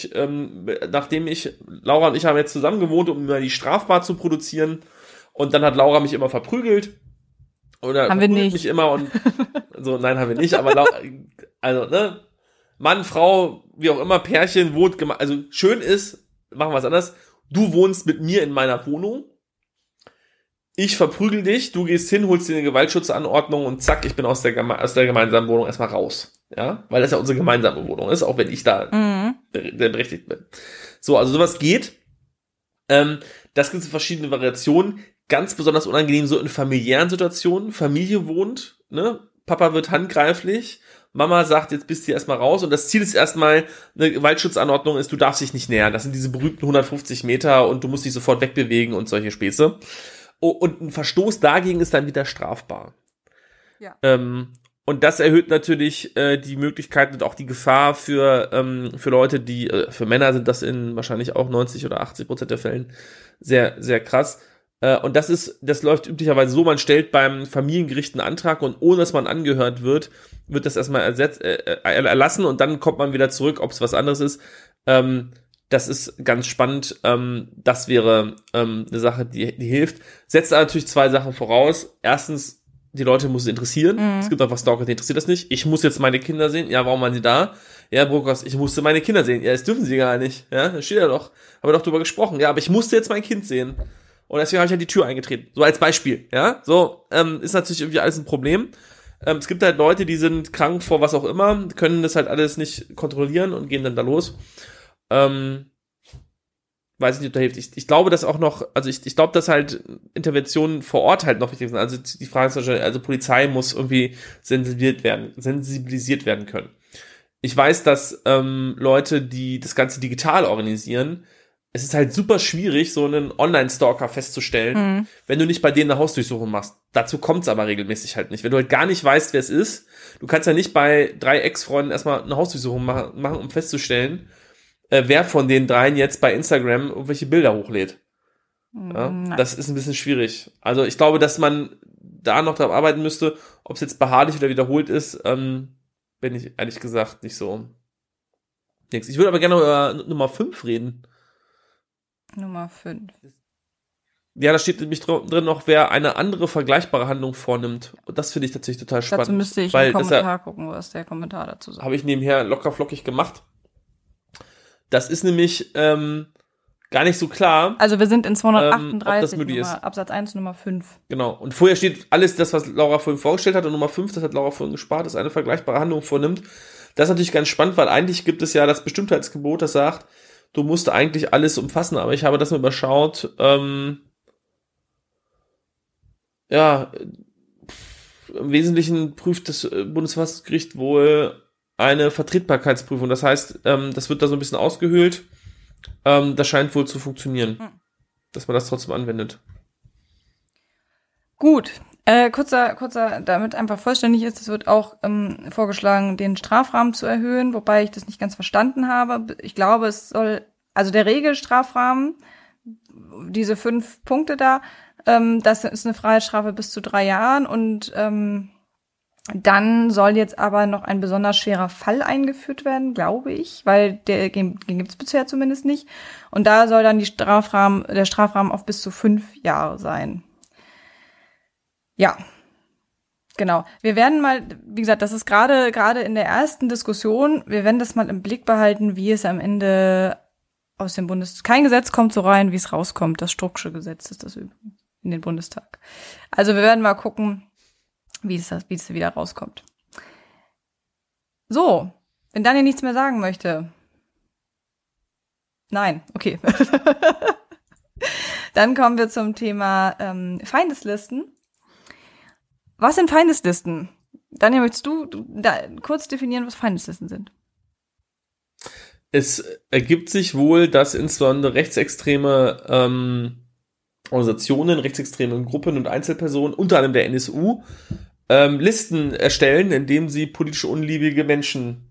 und ich haben jetzt zusammen gewohnt, um mal die Strafbar zu produzieren und dann hat Laura mich immer verprügelt. Oder haben wir nicht. Mich immer und so, nein, haben wir nicht, aber also, ne, Mann, Frau, wie auch immer, Pärchen, wohnt, also schön ist, machen wir was anderes, du wohnst mit mir in meiner Wohnung, ich verprügel dich, du gehst hin, holst dir eine Gewaltschutzanordnung und zack, ich bin aus der gemeinsamen Wohnung erstmal raus, ja, weil das ja unsere gemeinsame Wohnung ist, auch wenn ich da der berechtigt bin. So, also sowas geht, das gibt es in verschiedene Variationen, ganz besonders unangenehm so in familiären Situationen, Familie wohnt, ne, Papa wird handgreiflich, Mama sagt, jetzt bist du erstmal raus und das Ziel ist erstmal, eine Gewaltschutzanordnung ist, du darfst dich nicht nähern. Das sind diese berühmten 150 Meter und du musst dich sofort wegbewegen und solche Späße. Oh, und ein Verstoß dagegen ist dann wieder strafbar. Ja. Und das erhöht natürlich die Möglichkeit und auch die Gefahr für Leute, die, für Männer sind das in wahrscheinlich auch 90 oder 80% der Fällen sehr, sehr krass. Und das läuft üblicherweise so, man stellt beim Familiengericht einen Antrag und ohne dass man angehört wird das erstmal erlassen und dann kommt man wieder zurück, ob es was anderes ist. Das ist ganz spannend. Das wäre eine Sache, die hilft. Setzt natürlich 2 Sachen voraus. Erstens, die Leute muss es interessieren. Es gibt einfach Stalker, die interessiert das nicht. Ich muss jetzt meine Kinder sehen. Ja, warum waren sie da? Ja, Brokers, ich musste meine Kinder sehen. Ja, das dürfen sie gar nicht. Ja, da steht ja doch. Haben wir doch drüber gesprochen. Ja, aber ich musste jetzt mein Kind sehen. Und deswegen habe ich halt die Tür eingetreten. So als Beispiel, ja. So, ist natürlich irgendwie alles ein Problem. Es gibt halt Leute, die sind krank vor was auch immer, können das halt alles nicht kontrollieren und gehen dann da los. Weiß nicht, ob da hilft. Ich glaube, dass auch noch, also ich glaube, dass halt Interventionen vor Ort halt noch wichtig sind. Also die Frage ist zum Beispiel, also Polizei muss irgendwie sensibilisiert werden können. Ich weiß, dass Leute, die das Ganze digital organisieren, es ist halt super schwierig, so einen Online-Stalker festzustellen, wenn du nicht bei denen eine Hausdurchsuchung machst. Dazu kommt's aber regelmäßig halt nicht. Wenn du halt gar nicht weißt, wer es ist, du kannst ja nicht bei 3 Ex-Freunden erstmal eine Hausdurchsuchung machen, um festzustellen, wer von den 3 jetzt bei Instagram irgendwelche Bilder hochlädt. Ja, das ist ein bisschen schwierig. Also ich glaube, dass man da noch daran arbeiten müsste, ob es jetzt beharrlich oder wiederholt ist, bin ich ehrlich gesagt nicht so. Ich würde aber gerne über Nummer 5 reden. Nummer 5. Ja, da steht nämlich drin noch, wer eine andere vergleichbare Handlung vornimmt. Und das finde ich tatsächlich total spannend. Dazu müsste ich im Kommentar gucken, was der Kommentar dazu sagt. Habe ich nebenher locker flockig gemacht. Das ist nämlich gar nicht so klar. Also wir sind in 238, das möglich ist. Absatz 1, Nummer 5. Genau. Und vorher steht alles das, was Laura vorhin vorgestellt hat. Und Nummer 5, das hat Laura vorhin gespart, ist eine vergleichbare Handlung vornimmt. Das ist natürlich ganz spannend, weil eigentlich gibt es ja das Bestimmtheitsgebot, das sagt, du musst eigentlich alles umfassen. Aber ich habe das mal überschaut. Ja, im Wesentlichen prüft das Bundesverfassungsgericht wohl eine Vertretbarkeitsprüfung. Das heißt, das wird da so ein bisschen ausgehöhlt. Das scheint wohl zu funktionieren, dass man das trotzdem anwendet. Gut, kurzer, damit einfach vollständig ist, es wird auch vorgeschlagen, den Strafrahmen zu erhöhen, wobei ich das nicht ganz verstanden habe. Ich glaube, es soll, also der Regelstrafrahmen, diese 5 Punkte da, das ist eine Freiheitsstrafe bis zu 3 Jahren und dann soll jetzt aber noch ein besonders schwerer Fall eingeführt werden, glaube ich, weil den gibt's bisher zumindest nicht. Und da soll dann der Strafrahmen auf bis zu 5 Jahre sein. Ja, genau. Wir werden mal, wie gesagt, das ist gerade in der ersten Diskussion, wir werden das mal im Blick behalten, wie es am Ende aus dem kein Gesetz kommt so rein, wie es rauskommt. Das Strucksche Gesetz ist das übrigens in den Bundestag. Also wir werden mal gucken, wie es wieder rauskommt. So, wenn Daniel nichts mehr sagen möchte. Nein, okay. Dann kommen wir zum Thema Feindeslisten. Was sind Feindeslisten? Daniel, möchtest du da kurz definieren, was Feindeslisten sind? Es ergibt sich wohl, dass insbesondere rechtsextreme Organisationen, rechtsextreme Gruppen und Einzelpersonen, unter anderem der NSU, Listen erstellen, indem sie politisch unliebige Menschen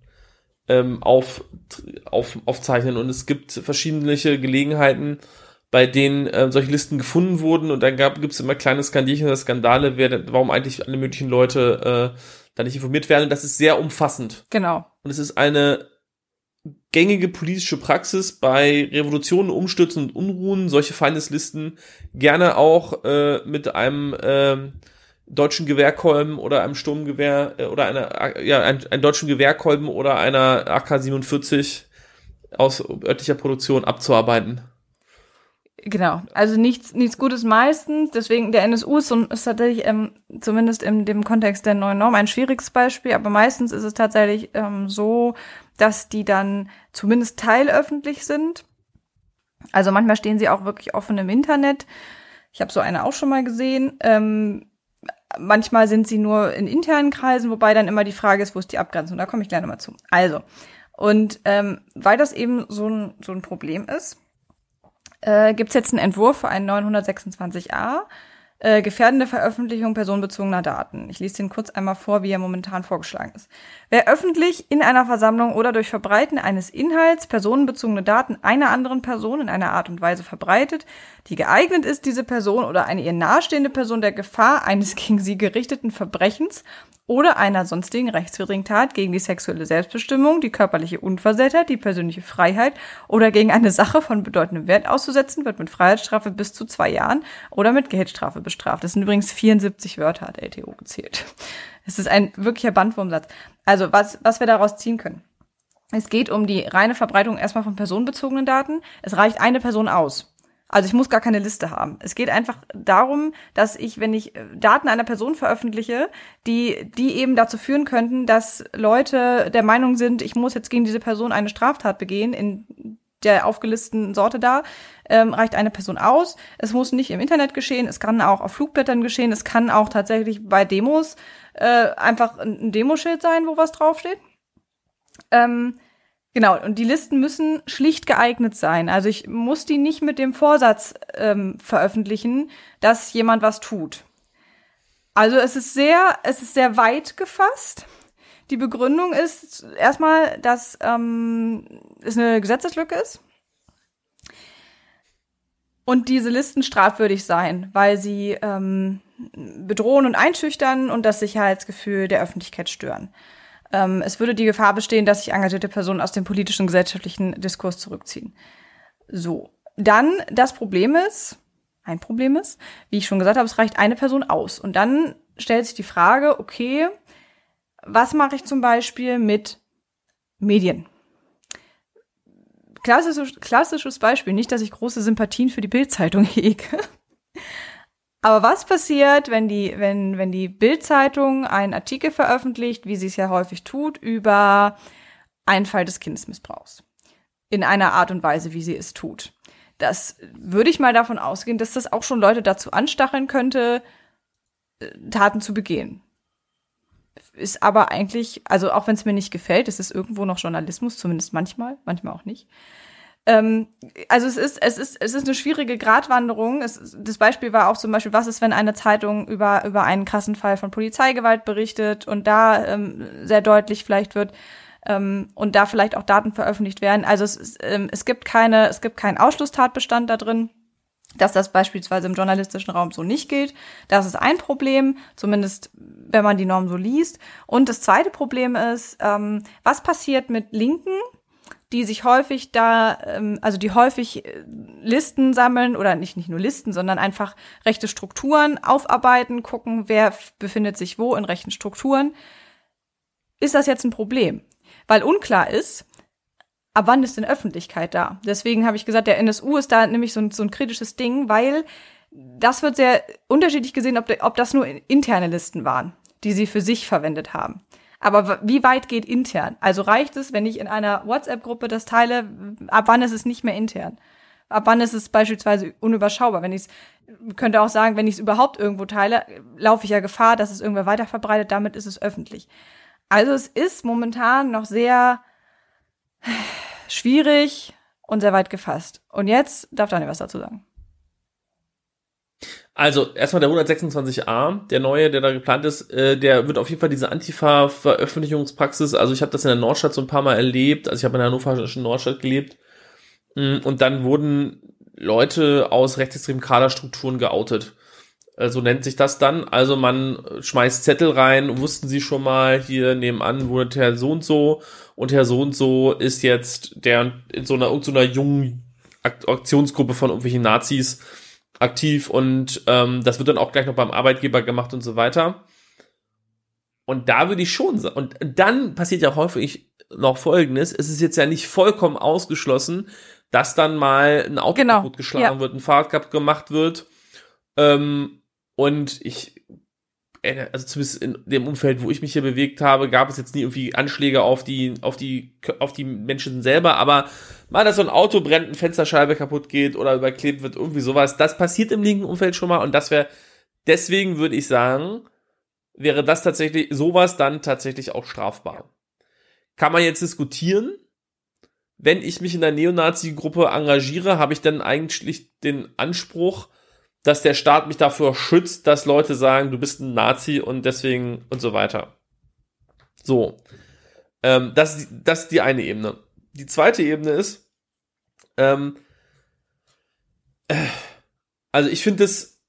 aufzeichnen. Und es gibt verschiedene Gelegenheiten, bei denen solche Listen gefunden wurden. Und dann gibt es immer kleine Skandierchen oder Skandale, warum eigentlich alle möglichen Leute da nicht informiert werden. Und das ist sehr umfassend. Genau. Und es ist eine gängige politische Praxis bei Revolutionen, Umstürzen und Unruhen, solche Feindeslisten gerne auch mit einem deutschen Gewehrkolben oder einem Sturmgewehr oder einem deutschen Gewehrkolben oder einer AK-47 aus örtlicher Produktion abzuarbeiten. Genau, also nichts Gutes meistens, deswegen der NSU ist tatsächlich zumindest in dem Kontext der neuen Norm ein schwieriges Beispiel, aber meistens ist es tatsächlich so, dass die dann zumindest teilöffentlich sind. Also manchmal stehen sie auch wirklich offen im Internet. Ich habe so eine auch schon mal gesehen. Manchmal sind sie nur in internen Kreisen, wobei dann immer die Frage ist, wo ist die Abgrenzung? Da komme ich gleich nochmal zu. Also, und weil das eben so ein Problem ist, gibt's jetzt einen Entwurf für einen 926a, gefährdende Veröffentlichung personenbezogener Daten. Ich lese den kurz einmal vor, wie er momentan vorgeschlagen ist. Wer öffentlich in einer Versammlung oder durch Verbreiten eines Inhalts personenbezogene Daten einer anderen Person in einer Art und Weise verbreitet, die geeignet ist, diese Person oder eine ihr nahestehende Person der Gefahr eines gegen sie gerichteten Verbrechens oder einer sonstigen rechtswidrigen Tat gegen die sexuelle Selbstbestimmung, die körperliche Unversehrtheit, die persönliche Freiheit oder gegen eine Sache von bedeutendem Wert auszusetzen, wird mit Freiheitsstrafe bis zu 2 Jahren oder mit Geldstrafe bestraft. Das sind übrigens 74 Wörter, hat LTO gezählt. Es ist ein wirklicher Bandwurmsatz. Also, was wir daraus ziehen können. Es geht um die reine Verbreitung erstmal von personenbezogenen Daten. Es reicht eine Person aus. Also ich muss gar keine Liste haben. Es geht einfach darum, dass wenn ich Daten einer Person veröffentliche, die eben dazu führen könnten, dass Leute der Meinung sind, ich muss jetzt gegen diese Person eine Straftat begehen, in der aufgelisteten Sorte da, reicht eine Person aus. Es muss nicht im Internet geschehen, es kann auch auf Flugblättern geschehen, es kann auch tatsächlich bei Demos einfach ein Demoschild sein, wo was draufsteht. Genau, und die Listen müssen schlicht geeignet sein. Also ich muss die nicht mit dem Vorsatz veröffentlichen, dass jemand was tut. Also es ist sehr weit gefasst. Die Begründung ist erstmal, dass es eine Gesetzeslücke ist und diese Listen strafwürdig seien, weil sie bedrohen und einschüchtern und das Sicherheitsgefühl der Öffentlichkeit stören. Es würde die Gefahr bestehen, dass sich engagierte Personen aus dem politischen und gesellschaftlichen Diskurs zurückziehen. So, dann das Problem ist, ein Problem ist. Wie ich schon gesagt habe, es reicht eine Person aus. Und dann stellt sich die Frage, okay, was mache ich zum Beispiel mit Medien? Klassisches Beispiel, nicht, dass ich große Sympathien für die Bild-Zeitung hege. Aber was passiert, wenn die Bild-Zeitung einen Artikel veröffentlicht, wie sie es ja häufig tut, über einen Fall des Kindesmissbrauchs? In einer Art und Weise, wie sie es tut. Das würde ich mal davon ausgehen, dass das auch schon Leute dazu anstacheln könnte, Taten zu begehen. Ist aber eigentlich, also auch wenn es mir nicht gefällt, ist es irgendwo noch Journalismus, zumindest manchmal auch nicht. Also es ist eine schwierige Gratwanderung. Das Beispiel war auch zum Beispiel, was ist, wenn eine Zeitung über einen krassen Fall von Polizeigewalt berichtet und da sehr deutlich vielleicht wird und da vielleicht auch Daten veröffentlicht werden. Also es gibt keinen Ausschlusstatbestand da drin, dass das beispielsweise im journalistischen Raum so nicht gilt. Das ist ein Problem, zumindest wenn man die Norm so liest. Und das zweite Problem ist, was passiert mit Linken, die sich häufig die häufig Listen sammeln oder nicht nur Listen, sondern einfach rechte Strukturen aufarbeiten, gucken, wer befindet sich wo in rechten Strukturen. Ist das jetzt ein Problem? Weil unklar ist, ab wann ist denn Öffentlichkeit da? Deswegen habe ich gesagt, der NSU ist da nämlich so ein kritisches Ding, weil das wird sehr unterschiedlich gesehen, ob das nur interne Listen waren, die sie für sich verwendet haben. Aber wie weit geht intern? Also reicht es, wenn ich in einer WhatsApp-Gruppe das teile, ab wann ist es nicht mehr intern? Ab wann ist es beispielsweise unüberschaubar? Könnte auch sagen, wenn ich es überhaupt irgendwo teile, laufe ich ja Gefahr, dass es irgendwer weiterverbreitet, damit ist es öffentlich. Also es ist momentan noch sehr schwierig und sehr weit gefasst. Und jetzt darf Daniel was dazu sagen. Also, erstmal der 126a, der neue, der da geplant ist, der wird auf jeden Fall diese Antifa-Veröffentlichungspraxis, also ich habe das in der Nordstadt so ein paar Mal erlebt, also ich habe in der hannoverschen Nordstadt gelebt, und dann wurden Leute aus rechtsextremen Kaderstrukturen geoutet. So nennt sich das dann. Also man schmeißt Zettel rein, wussten Sie schon mal, hier nebenan wohnt Herr so und Herr so ist jetzt der in so einer jungen Aktionsgruppe von irgendwelchen Nazis aktiv und das wird dann auch gleich noch beim Arbeitgeber gemacht und so weiter. Und da würde ich schon sagen, und dann passiert ja häufig noch Folgendes, es ist jetzt ja nicht vollkommen ausgeschlossen, dass dann mal ein Auto kaputt geschlagen wird, ein Fahrrad kaputt gemacht wird, und also zumindest in dem Umfeld, wo ich mich hier bewegt habe, gab es jetzt nie irgendwie Anschläge auf die Menschen selber, aber mal, dass so ein Auto brennt, eine Fensterscheibe kaputt geht oder überklebt wird, irgendwie sowas, das passiert im linken Umfeld schon mal und deswegen würde ich sagen, wäre das tatsächlich, sowas dann tatsächlich auch strafbar. Kann man jetzt diskutieren, wenn ich mich in der Neonazi-Gruppe engagiere, habe ich dann eigentlich den Anspruch, dass der Staat mich dafür schützt, dass Leute sagen, du bist ein Nazi und deswegen und so weiter. So. Das ist die eine Ebene. Die zweite Ebene ist, also ich finde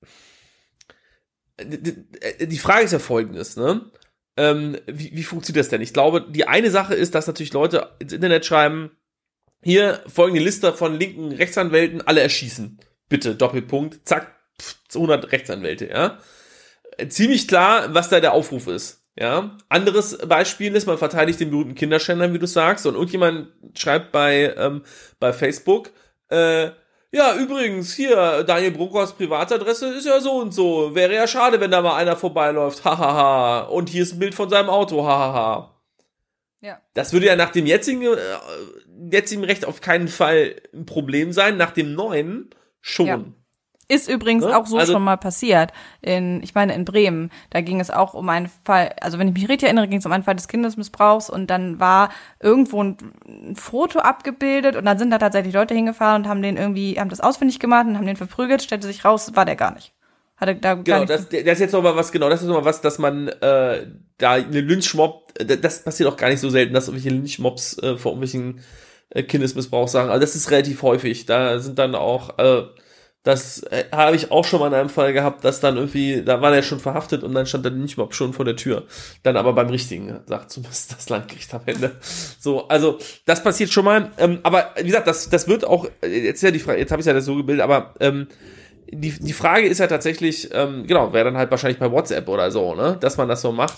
die Frage ist ja folgendes, ne? Wie funktioniert das denn? Ich glaube, die eine Sache ist, dass natürlich Leute ins Internet schreiben, hier folgende Liste von linken Rechtsanwälten, alle erschießen. Bitte, Doppelpunkt, zack, 100 Rechtsanwälte, ja. Ziemlich klar, was da der Aufruf ist, ja. Anderes Beispiel ist, man verteidigt den berühmten Kinderschänder, wie du sagst, und irgendjemand schreibt bei Facebook, ja, übrigens, hier, Daniel Bruckhaus Privatadresse ist ja so und so. Wäre ja schade, wenn da mal einer vorbeiläuft, hahaha. Und hier ist ein Bild von seinem Auto, hahaha. Ja. Das würde ja nach dem jetzigen Recht auf keinen Fall ein Problem sein, nach dem neuen schon. Ja. Ist übrigens auch so schon mal passiert. Ich meine, in Bremen, da ging es auch um einen Fall, also wenn ich mich richtig erinnere, ging es um einen Fall des Kindesmissbrauchs und dann war irgendwo ein Foto abgebildet und dann sind da tatsächlich Leute hingefahren und haben das ausfindig gemacht und haben den verprügelt, stellte sich raus, war der gar nicht. Hatte da gar nicht. Das ist jetzt nochmal was, dass man da eine Lynchmob, das passiert auch gar nicht so selten, dass irgendwelche Lynchmobs vor irgendwelchen Kindesmissbrauch sagen. Also das ist relativ häufig. Da sind dann auch das habe ich auch schon mal in einem Fall gehabt, dass dann irgendwie, da war der schon verhaftet und dann stand der Lynchmob schon vor der Tür. Dann aber beim Richtigen, sagt zumindest das Landgericht am Ende. So, also das passiert schon mal. Aber wie gesagt, das wird auch, jetzt ist ja die Frage, jetzt habe ich ja das so gebildet, aber die Frage ist ja tatsächlich, genau, wäre dann halt wahrscheinlich bei WhatsApp oder so, ne, dass man das so macht.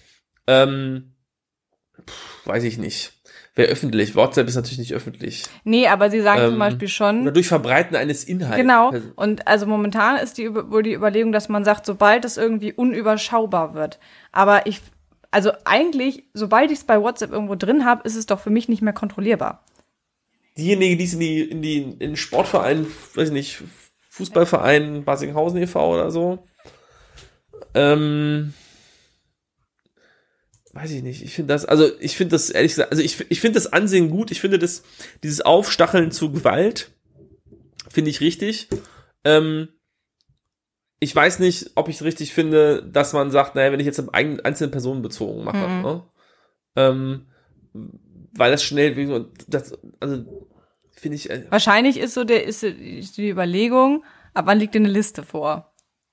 Weiß ich nicht. Wäre öffentlich. WhatsApp ist natürlich nicht öffentlich. Nee, aber sie sagen zum Beispiel schon. Oder durch Verbreiten eines Inhalts. Genau. Und also momentan ist wohl die Überlegung, dass man sagt, sobald es irgendwie unüberschaubar wird. Aber also eigentlich, sobald ich es bei WhatsApp irgendwo drin habe, ist es doch für mich nicht mehr kontrollierbar. Diejenigen, die es in den Sportverein, weiß ich nicht, Fußballverein Barsinghausen e.V. oder so, weiß ich nicht. Ich finde das ehrlich gesagt, also ich finde das Ansehen gut. Ich finde dieses Aufstacheln zu Gewalt finde ich richtig. Ich weiß nicht, ob ich es richtig finde, dass man sagt, naja, wenn ich jetzt einzelne Personen bezogen mache, ne? Weil das schnell, also finde ich. Wahrscheinlich ist die Überlegung, ab wann liegt dir eine Liste vor?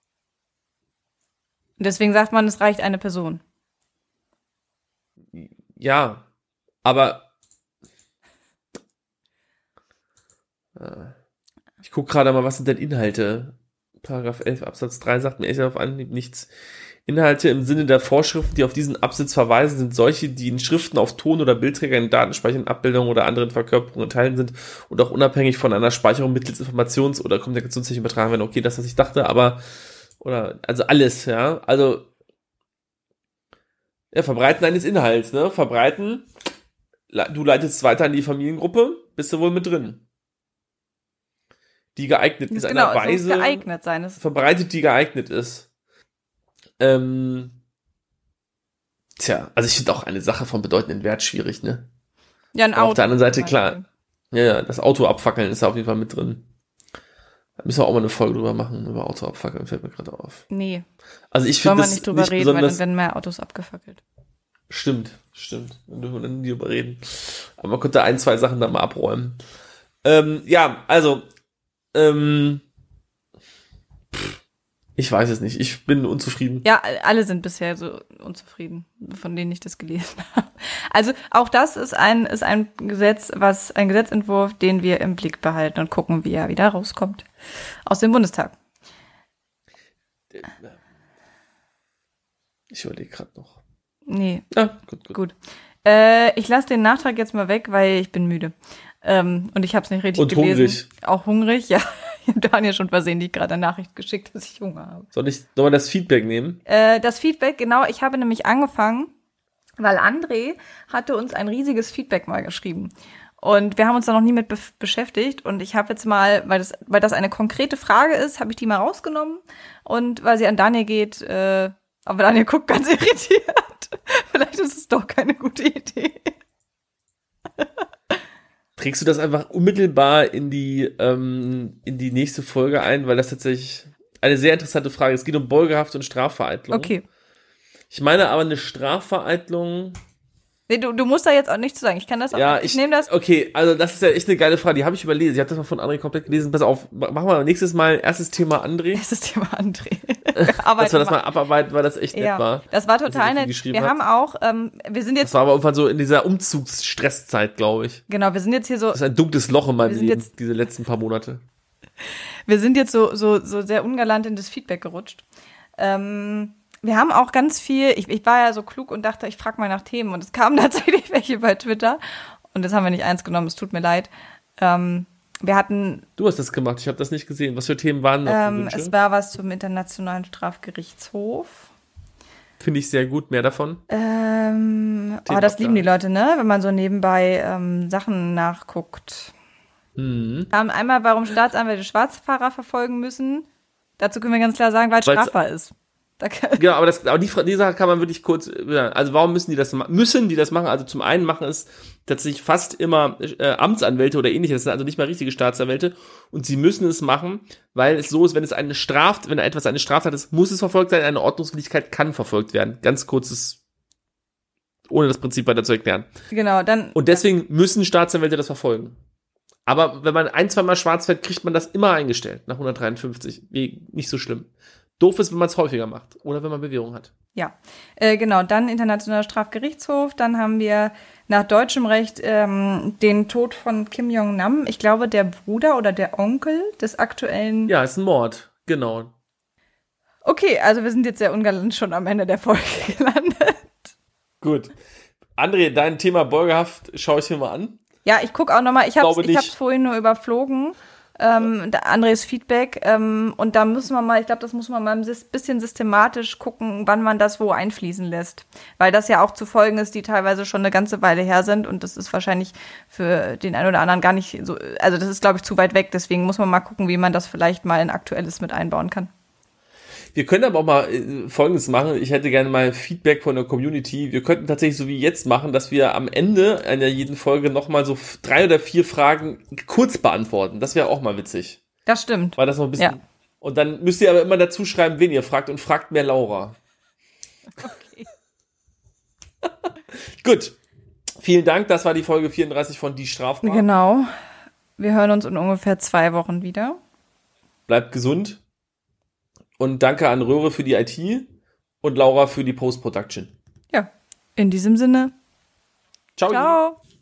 Und deswegen sagt man, es reicht eine Person. Ja, aber ich gucke gerade mal, was sind denn Inhalte? Paragraph 11 Absatz 3 sagt mir echt auf Anhieb nichts. Inhalte im Sinne der Vorschriften, die auf diesen Absatz verweisen, sind solche, die in Schriften auf Ton- oder Bildträger, in Datenspeichern, Abbildungen oder anderen Verkörperungen enthalten sind und auch unabhängig von einer Speicherung mittels Informations- oder Kommunikationstechnik übertragen werden. Okay, das, was ich dachte, also alles, ja. Also, ja, Verbreiten eines Inhalts, ne? Verbreiten, du leitest es weiter an die Familiengruppe, bist du wohl mit drin. Die geeignet ist, genau, einer Weise geeignet sein. verbreitet, die geeignet ist. Also ich finde auch eine Sache von bedeutendem Wert schwierig, ne? Ja, ein Auto. Auf der anderen Seite, klar, ja, das Auto abfackeln ist da auf jeden Fall mit drin. Da müssen wir auch mal eine Folge drüber machen, über Auto abfackeln, fällt mir gerade auf. Nee. Also ich finde das nicht drüber reden, weil dann werden mehr Autos abgefackelt. Stimmt. Dann dürfen wir dann nie drüber reden. Aber man könnte 1, 2 Sachen da mal abräumen. Ja, also, ich weiß es nicht. Ich bin unzufrieden. Ja, alle sind bisher so unzufrieden, von denen ich das gelesen habe. Also auch das ist ein Gesetzentwurf, den wir im Blick behalten und gucken, wie er wieder rauskommt aus dem Bundestag. Ich überlege gerade noch. Nee. Ja, gut. Ich lasse den Nachtrag jetzt mal weg, weil ich bin müde. Und ich habe es nicht richtig gelesen. Und hungrig. Auch hungrig, ja. Ich habe Daniel schon versehentlich gerade eine Nachricht geschickt, dass ich Hunger habe. Soll wir das Feedback nehmen? Das Feedback, genau. Ich habe nämlich angefangen, weil André hatte uns ein riesiges Feedback mal geschrieben. Und wir haben uns da noch nie mit beschäftigt. Und ich habe jetzt mal, weil das eine konkrete Frage ist, habe ich die mal rausgenommen. Und weil sie an Daniel geht, aber Daniel guckt ganz irritiert. Vielleicht ist es doch keine gute Idee. Trägst du das einfach unmittelbar in die nächste Folge ein, weil das tatsächlich eine sehr interessante Frage ist. Es geht um Beugehaft und Strafvereitlung. Okay. Ich meine aber eine Strafvereitlung. Nee, du musst da jetzt auch nichts zu sagen. Ich kann das auch. Ja, ich nehme das. Okay, also das ist ja echt eine geile Frage. Die habe ich überlesen. Ich habe das mal von André komplett gelesen. Pass auf, machen wir nächstes Mal erstes Thema André. Erstes Thema André. Dass wir das mal abarbeiten, weil das echt nett war. Das war total nett. Wir haben auch, wir sind jetzt. Das war aber irgendwann so in dieser Umzugsstresszeit, glaube ich. Genau, wir sind jetzt hier so. Das ist ein dunkles Loch in meinem Leben, diese letzten paar Monate. Wir sind jetzt so sehr ungalant in das Feedback gerutscht. Wir haben auch ganz viel, ich war ja so klug und dachte, ich frage mal nach Themen und es kamen tatsächlich welche bei Twitter und das haben wir nicht eins genommen, es tut mir leid. Wir hatten... Du hast das gemacht, ich habe das nicht gesehen. Was für Themen waren noch? Es war was zum Internationalen Strafgerichtshof. Finde ich sehr gut, mehr davon. Das lieben die Leute, ne? Wenn man so nebenbei Sachen nachguckt. Einmal, warum Staatsanwälte Schwarzfahrer verfolgen müssen. Dazu können wir ganz klar sagen, weil es strafbar ist. Genau, aber die Sache kann man wirklich kurz, also warum müssen die das machen? Also zum einen machen es tatsächlich fast immer Amtsanwälte oder ähnliches, das sind also nicht mal richtige Staatsanwälte und sie müssen es machen, weil es so ist, wenn etwas eine Straftat ist, muss es verfolgt sein, eine Ordnungswidrigkeit kann verfolgt werden. Ganz kurzes, ohne das Prinzip weiter zu erklären. Genau, und deswegen müssen Staatsanwälte das verfolgen. Aber wenn man 1-2 Mal schwarz fährt, kriegt man das immer eingestellt, nach 153. Nicht so schlimm. Doof ist, wenn man es häufiger macht oder wenn man Bewährung hat. Ja, genau. Dann Internationaler Strafgerichtshof. Dann haben wir nach deutschem Recht den Tod von Kim Jong-nam. Ich glaube, der Bruder oder der Onkel des aktuellen... Ja, ist ein Mord, genau. Okay, also wir sind jetzt sehr ungalant schon am Ende der Folge gelandet. Gut. André, dein Thema Bürgerhaft schaue ich mir mal an. Ja, ich gucke auch nochmal, ich hab's vorhin nur überflogen, Andres Feedback, und da müssen wir mal, ich glaube, das muss man mal ein bisschen systematisch gucken, wann man das wo einfließen lässt. Weil das ja auch zu Folgen ist, die teilweise schon eine ganze Weile her sind und das ist wahrscheinlich für den einen oder anderen gar nicht so, also das ist, glaube ich, zu weit weg, deswegen muss man mal gucken, wie man das vielleicht mal in Aktuelles mit einbauen kann. Wir können aber auch mal Folgendes machen. Ich hätte gerne mal Feedback von der Community. Wir könnten tatsächlich so wie jetzt machen, dass wir am Ende einer jeden Folge nochmal so 3 oder 4 Fragen kurz beantworten. Das wäre auch mal witzig. Das stimmt. Weil das noch ein bisschen. Ja. Und dann müsst ihr aber immer dazu schreiben, wen ihr fragt und fragt mehr Laura. Okay. Gut. Vielen Dank. Das war die Folge 34 von Die Strafbar. Genau. Wir hören uns in ungefähr 2 Wochen wieder. Bleibt gesund. Und danke an Röhre für die IT und Laura für die Post-Production. Ja, in diesem Sinne. Ciao. Ciao.